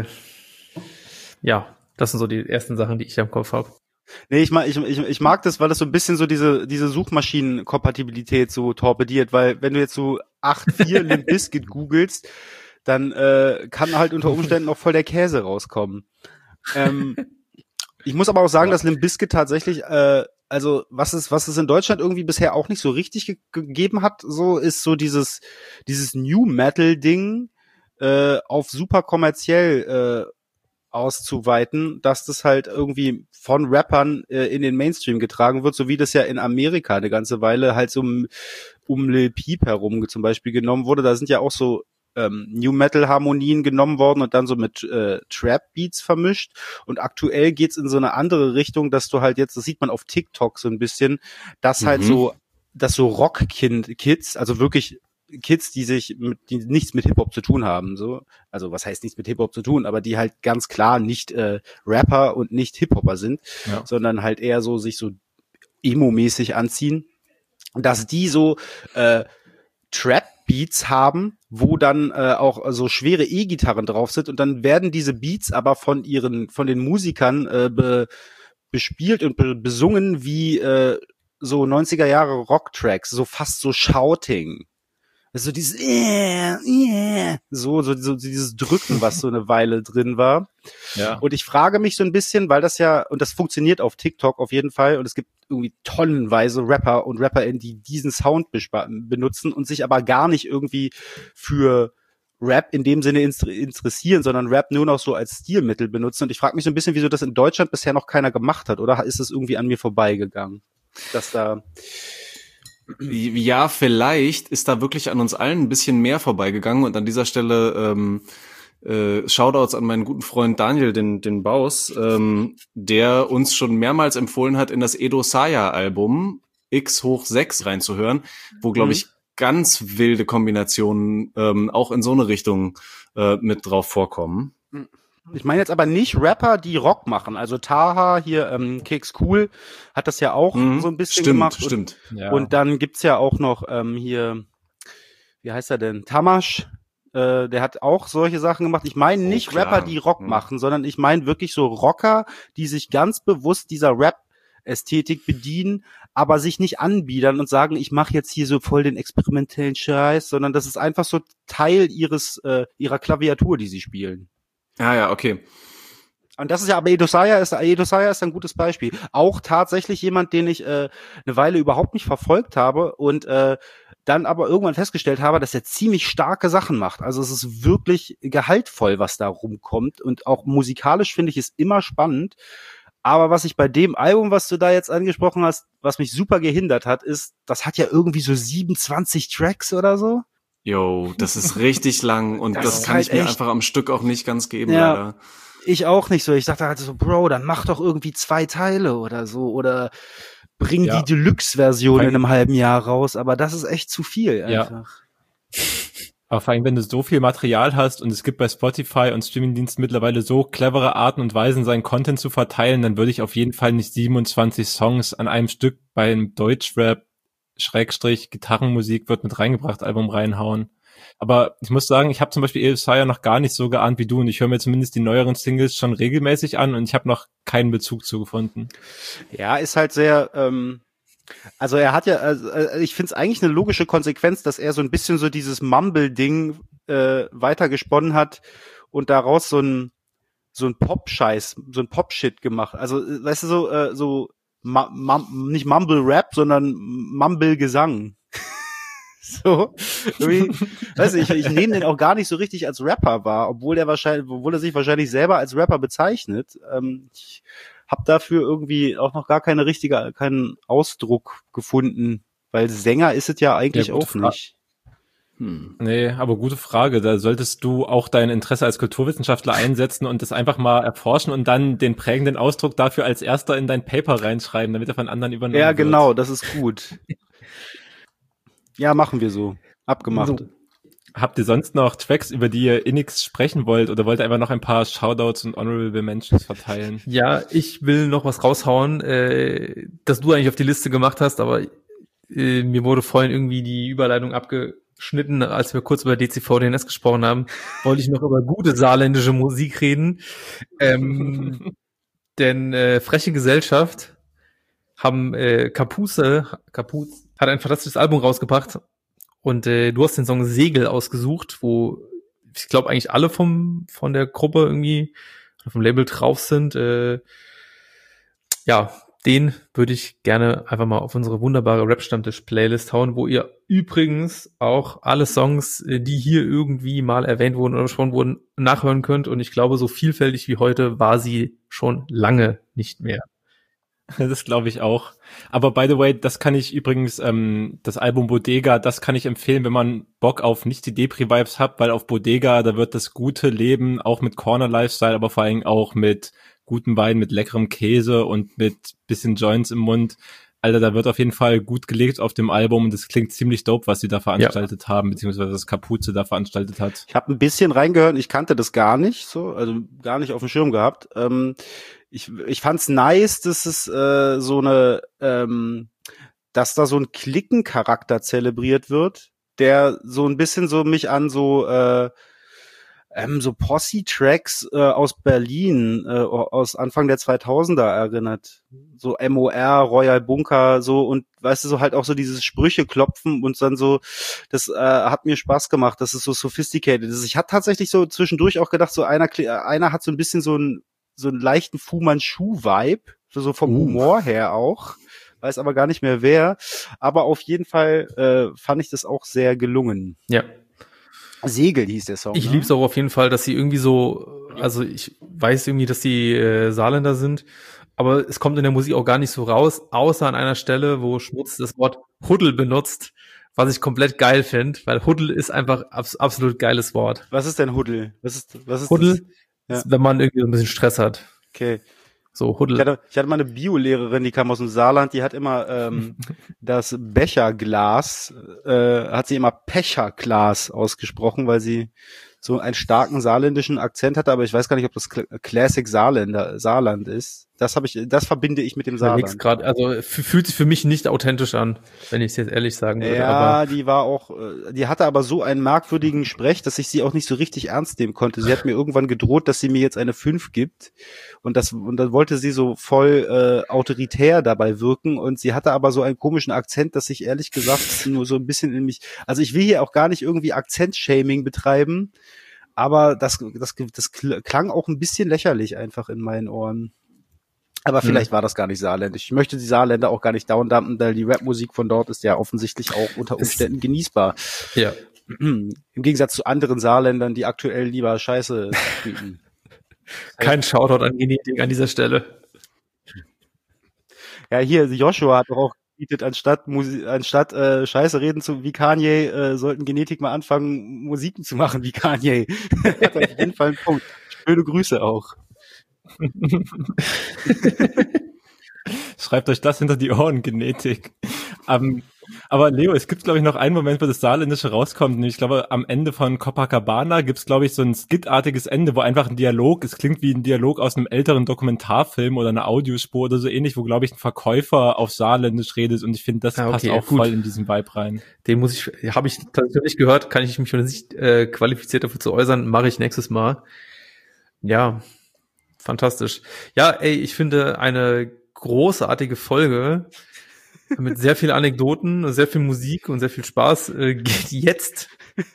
ja, das sind so die ersten Sachen, die ich am Kopf habe.
Nee, ich mag das, weil das so ein bisschen so diese Suchmaschinenkompatibilität so torpediert, weil wenn du jetzt so 8.4 Limp Bizkit googelst, dann kann halt unter Umständen auch voll der Käse rauskommen. Ich muss aber auch sagen, dass Limp Bizkit tatsächlich, also was es in Deutschland irgendwie bisher auch nicht so richtig gegeben hat, so ist so dieses New Metal Ding auf super kommerziell auszuweiten, dass das halt irgendwie von Rappern in den Mainstream getragen wird, so wie das ja in Amerika eine ganze Weile halt so um Lil Peep herum zum Beispiel genommen wurde. Da sind ja auch so New Metal Harmonien genommen worden und dann so mit Trap Beats vermischt. Und aktuell geht's in so eine andere Richtung, dass du halt jetzt, das sieht man auf TikTok so ein bisschen, dass halt so, dass so Rock-Kids, also wirklich Kids, die nichts mit Hip-Hop zu tun haben, so. Also, was heißt nichts mit Hip-Hop zu tun, aber die halt ganz klar nicht Rapper und nicht Hip-Hopper sind, sondern halt eher so sich so emo-mäßig anziehen, dass die so Trap-Beats haben, wo dann auch so schwere E-Gitarren drauf sind und dann werden diese Beats aber von den Musikern bespielt und besungen wie so 90er Jahre Rock-Tracks, so fast so Shouting. So dieses so dieses Drücken, was so eine Weile drin war. Ja. Und ich frage mich so ein bisschen, weil das ja, und das funktioniert auf TikTok auf jeden Fall, und es gibt irgendwie tonnenweise Rapper und RapperInnen, die diesen Sound benutzen und sich aber gar nicht irgendwie für Rap in dem Sinne interessieren, sondern Rap nur noch so als Stilmittel benutzen. Und ich frage mich so ein bisschen, wieso das in Deutschland bisher noch keiner gemacht hat, oder ist es irgendwie an mir vorbeigegangen? Dass da
ja, vielleicht ist da wirklich an uns allen ein bisschen mehr vorbeigegangen und an dieser Stelle Shoutouts an meinen guten Freund Daniel, den Baus, der uns schon mehrmals empfohlen hat, in das Edo Saya Album X6 reinzuhören, wo, glaube ich, ganz wilde Kombinationen auch in so eine Richtung mit drauf vorkommen.
Ich meine jetzt aber nicht Rapper, die Rock machen. Also Taha hier, Keks Cool, hat das ja auch so ein bisschen gemacht.
Stimmt.
Und dann gibt's ja auch noch hier, wie heißt er denn? Tamash, der hat auch solche Sachen gemacht. Ich meine nicht Rapper, die Rock machen, sondern ich meine wirklich so Rocker, die sich ganz bewusst dieser Rap-Ästhetik bedienen, aber sich nicht anbiedern und sagen, ich mache jetzt hier so voll den experimentellen Scheiß, sondern das ist einfach so Teil ihrer Klaviatur, die sie spielen.
Ja, okay.
Und das ist ja, aber Edo Saya ist ein gutes Beispiel. Auch tatsächlich jemand, den ich eine Weile überhaupt nicht verfolgt habe und dann aber irgendwann festgestellt habe, dass er ziemlich starke Sachen macht. Also es ist wirklich gehaltvoll, was da rumkommt, und auch musikalisch finde ich es immer spannend. Aber was ich bei dem Album, was du da jetzt angesprochen hast, was mich super gehindert hat, ist, das hat ja irgendwie so 27 Tracks oder so.
Jo, das ist richtig lang und das kann halt ich mir einfach am Stück auch nicht ganz geben, leider.
Ich auch nicht so. Ich dachte halt so, Bro, dann mach doch irgendwie 2 Teile oder so, oder bring die Deluxe-Version in einem halben Jahr raus, aber das ist echt zu viel einfach.
Aber vor allem, wenn du so viel Material hast und es gibt bei Spotify und Streamingdiensten mittlerweile so clevere Arten und Weisen, seinen Content zu verteilen, dann würde ich auf jeden Fall nicht 27 Songs an einem Stück beim Deutschrap / Gitarrenmusik wird mit reingebracht, Album reinhauen. Aber ich muss sagen, ich habe zum Beispiel Edo Saya noch gar nicht so geahnt wie du, und ich höre mir zumindest die neueren Singles schon regelmäßig an und ich habe noch keinen Bezug zu gefunden.
Ja, ist halt sehr, also er hat ja, ich finde es eigentlich eine logische Konsequenz, dass er so ein bisschen so dieses Mumble-Ding weitergesponnen hat und daraus so ein Pop-Scheiß, so ein Pop-Shit gemacht. Also, weißt du, so nicht Mumble-Rap, sondern Mumble-Gesang. So, weiß ich nehme den auch gar nicht so richtig als Rapper wahr, obwohl er sich wahrscheinlich selber als Rapper bezeichnet. Ich habe dafür irgendwie auch noch gar keinen Ausdruck gefunden, weil Sänger ist es ja eigentlich auch nicht.
Nee, aber gute Frage. Da solltest du auch dein Interesse als Kulturwissenschaftler einsetzen und das einfach mal erforschen und dann den prägenden Ausdruck dafür als erster in dein Paper reinschreiben, damit er von anderen übernommen wird.
Ja, genau, das ist gut. Ja, machen wir so. Abgemacht.
Habt ihr sonst noch Tracks, über die ihr innigst sprechen wollt, oder wollt ihr einfach noch ein paar Shoutouts und Honorable Mentions verteilen?
Ja, ich will noch was raushauen, das du eigentlich auf die Liste gemacht hast, aber mir wurde vorhin irgendwie die Überleitung abgeschnitten, als wir kurz über DCVDNS gesprochen haben, wollte ich noch über gute saarländische Musik reden. Denn Freche Gesellschaft haben Kapuz hat ein fantastisches Album rausgebracht und du hast den Song Segel ausgesucht, wo ich glaube eigentlich alle von der Gruppe irgendwie oder vom Label drauf sind. Ja, den würde ich gerne einfach mal auf unsere wunderbare Rap-Stammtisch-Playlist hauen, wo ihr übrigens auch alle Songs, die hier irgendwie mal erwähnt wurden oder besprochen wurden, nachhören könnt. Und ich glaube, so vielfältig wie heute war sie schon lange nicht mehr.
Das glaube ich auch. Aber by the way, das kann ich übrigens, das Album Bodega, das kann ich empfehlen, wenn man Bock auf nicht die Depri-Vibes hat, weil auf Bodega, da wird das gute Leben auch mit Corner-Lifestyle, aber vor allem auch mit guten Wein, mit leckerem Käse und mit bisschen Joints im Mund. Alter, da wird auf jeden Fall gut gelegt auf dem Album und das klingt ziemlich dope, was sie da veranstaltet haben, beziehungsweise das Kapuze da veranstaltet hat.
Ich habe ein bisschen reingehört, ich kannte das gar nicht so, also gar nicht auf dem Schirm gehabt. Ich fand's nice, dass es so eine, dass da so ein Klickencharakter zelebriert wird, der so ein bisschen so mich an so Posse-Tracks aus Berlin aus Anfang der 2000er erinnert. So MOR, Royal Bunker, so, und weißt du, so halt auch so dieses Sprüche klopfen und dann so, das hat mir Spaß gemacht, dass es so sophisticated ist. Ich hatte tatsächlich so zwischendurch auch gedacht, so einer hat so ein bisschen so einen leichten Fu Manchu-Vibe, so vom Humor her auch. Weiß aber gar nicht mehr wer. Aber auf jeden Fall fand ich das auch sehr gelungen.
Ja.
Segel hieß der Song.
Ich lieb's auch auf jeden Fall, dass sie irgendwie so, also ich weiß irgendwie, dass die Saarländer sind, aber es kommt in der Musik auch gar nicht so raus, außer an einer Stelle, wo Schmutz das Wort Huddel benutzt, was ich komplett geil finde, weil Huddel ist einfach absolut geiles Wort.
Was ist denn Huddel? Was ist
Huddel
das?
ist, wenn man irgendwie so ein bisschen Stress hat.
Okay.
So, Huddel.
Ich hatte mal eine Biolehrerin, die kam aus dem Saarland, die hat immer das Becherglas, hat sie immer Pecherglas ausgesprochen, weil sie so einen starken saarländischen Akzent hatte, aber ich weiß gar nicht, ob das Classic Saarland ist. Das verbinde ich mit dem Saarland.
Grad, also fühlt sich für mich nicht authentisch an, wenn ich es jetzt ehrlich sagen würde.
Ja,
aber
die war auch, die hatte aber so einen merkwürdigen Sprech, dass ich sie auch nicht so richtig ernst nehmen konnte. Sie hat mir irgendwann gedroht, dass sie mir jetzt eine 5 gibt. Und dann wollte sie so voll autoritär dabei wirken. Und sie hatte aber so einen komischen Akzent, dass ich ehrlich gesagt nur so ein bisschen in mich, also ich will hier auch gar nicht irgendwie Akzent-Shaming betreiben, aber das klang auch ein bisschen lächerlich einfach in meinen Ohren. Aber vielleicht war das gar nicht saarländisch. Ich möchte die Saarländer auch gar nicht downdumpen, weil die Rapmusik von dort ist ja offensichtlich auch unter Umständen genießbar.
ja.
Im Gegensatz zu anderen Saarländern, die aktuell lieber Scheiße bieten.
Kein Shoutout an Genetik an dieser Stelle.
Ja, hier, Joshua hat doch auch gebietet, anstatt Scheiße reden wie Kanye, sollten Genetik mal anfangen, Musiken zu machen wie Kanye. Hat auf jeden Fall einen Punkt. Schöne Grüße auch.
Schreibt euch das hinter die Ohren, Genetik. Aber Leo, es gibt, glaube ich, noch einen Moment, wo das Saarländische rauskommt. Und ich glaube, am Ende von Copacabana gibt's, glaube ich, so ein Skit-artiges Ende, wo einfach ein Dialog, es klingt wie ein Dialog aus einem älteren Dokumentarfilm oder einer Audiospur oder so ähnlich, wo, glaube ich, ein Verkäufer auf Saarländisch redet. Und ich finde, das passt auch gut voll in diesen Vibe rein.
Habe ich tatsächlich nicht gehört, kann ich mich schon nicht qualifiziert dafür zu äußern, mache ich nächstes Mal. Ja, fantastisch. Ja, ey, ich finde eine großartige Folge mit sehr viel Anekdoten, sehr viel Musik und sehr viel Spaß geht jetzt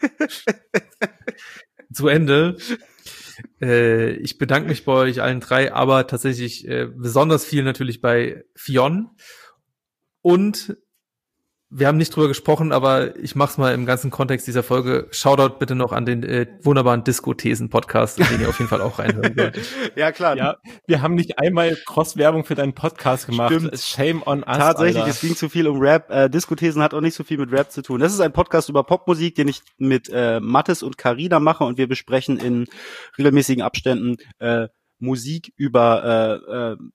zu Ende. Ich bedanke mich bei euch allen drei, aber tatsächlich besonders viel natürlich bei Fionn. Und wir haben nicht drüber gesprochen, aber ich mach's mal im ganzen Kontext dieser Folge. Shoutout bitte noch an den wunderbaren Disco-Thesen-Podcast, den ihr auf jeden Fall auch reinhören solltet.
Ja, klar.
Ja, wir haben nicht einmal Cross-Werbung für deinen Podcast gemacht.
Stimmt.
Shame on us,
Tatsächlich,
Alter.
Es ging zu viel um Rap. Disco-Thesen hat auch nicht so viel mit Rap zu tun. Das ist ein Podcast über Popmusik, den ich mit Mathis und Carina mache, und wir besprechen in regelmäßigen Abständen Musik über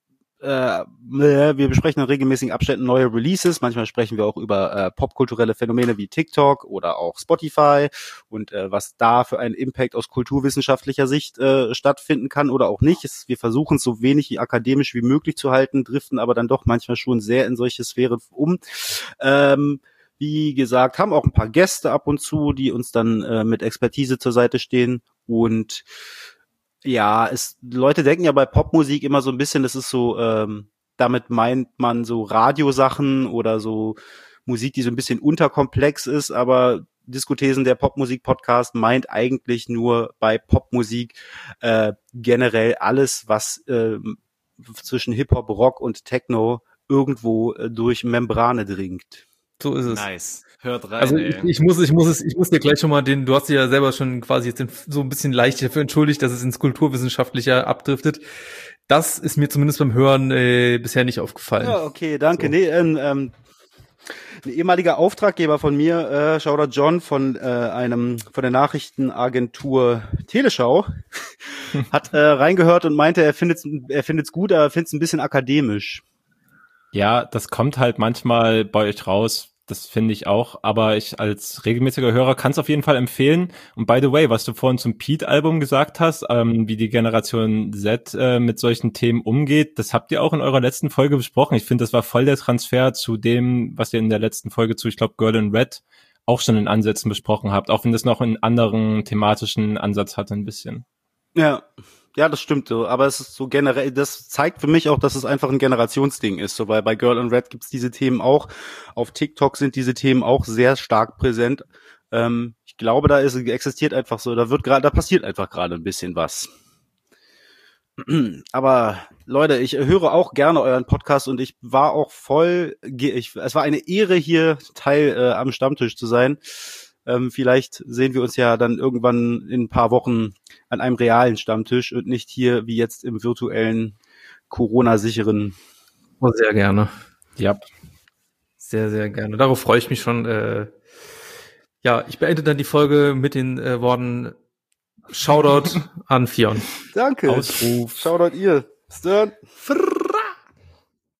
wir besprechen in regelmäßigen Abständen neue Releases. Manchmal sprechen wir auch über popkulturelle Phänomene wie TikTok oder auch Spotify und was da für einen Impact aus kulturwissenschaftlicher Sicht stattfinden kann oder auch nicht. Wir versuchen es so wenig akademisch wie möglich zu halten, driften aber dann doch manchmal schon sehr in solche Sphären um. Wie gesagt, haben auch ein paar Gäste ab und zu, die uns dann mit Expertise zur Seite stehen. Und ja, Leute denken ja bei Popmusik immer so ein bisschen, das ist so, damit meint man so Radiosachen oder so Musik, die so ein bisschen unterkomplex ist, aber Diskothesen, der Popmusik-Podcast, meint eigentlich nur bei Popmusik generell alles, was zwischen Hip-Hop, Rock und Techno irgendwo durch Membrane dringt.
So ist es.
Nice. Hört rein.
Also ich muss dir gleich schon mal du hast dir ja selber schon quasi jetzt so ein bisschen leicht dafür entschuldigt, dass es ins Kulturwissenschaftliche abdriftet. Das ist mir zumindest beim Hören bisher nicht aufgefallen.
Ja, okay, danke.
So.
Nee, ein ehemaliger Auftraggeber von mir, Shoutout John von der Nachrichtenagentur Teleschau, hat reingehört und meinte, er findet's gut, aber er findet's ein bisschen akademisch.
Ja, das kommt halt manchmal bei euch raus. Das finde ich auch, aber ich als regelmäßiger Hörer kann es auf jeden Fall empfehlen. Und by the way, was du vorhin zum Pete-Album gesagt hast, wie die Generation Z mit solchen Themen umgeht, das habt ihr auch in eurer letzten Folge besprochen. Ich finde, das war voll der Transfer zu dem, was ihr in der letzten Folge zu, ich glaube, Girl in Red auch schon in Ansätzen besprochen habt, auch wenn das noch einen anderen thematischen Ansatz hatte ein bisschen.
Ja, das stimmt so, aber es ist so generell, das zeigt für mich auch, dass es einfach ein Generationsding ist, so, weil bei Girl in Red gibt's diese Themen auch, auf TikTok sind diese Themen auch sehr stark präsent. Ich glaube, da existiert einfach so, da passiert einfach gerade ein bisschen was. Aber Leute, ich höre auch gerne euren Podcast und ich war auch es war eine Ehre, hier Teil am Stammtisch zu sein. Vielleicht sehen wir uns ja dann irgendwann in ein paar Wochen an einem realen Stammtisch und nicht hier wie jetzt im virtuellen Corona-sicheren.
Oh, sehr gerne.
Ja.
Sehr, sehr gerne. Darauf freue ich mich schon. Ja, ich beende dann die Folge mit den Worten Shoutout an Fionn.
Danke.
Ausruf.
Shoutout ihr. Stern.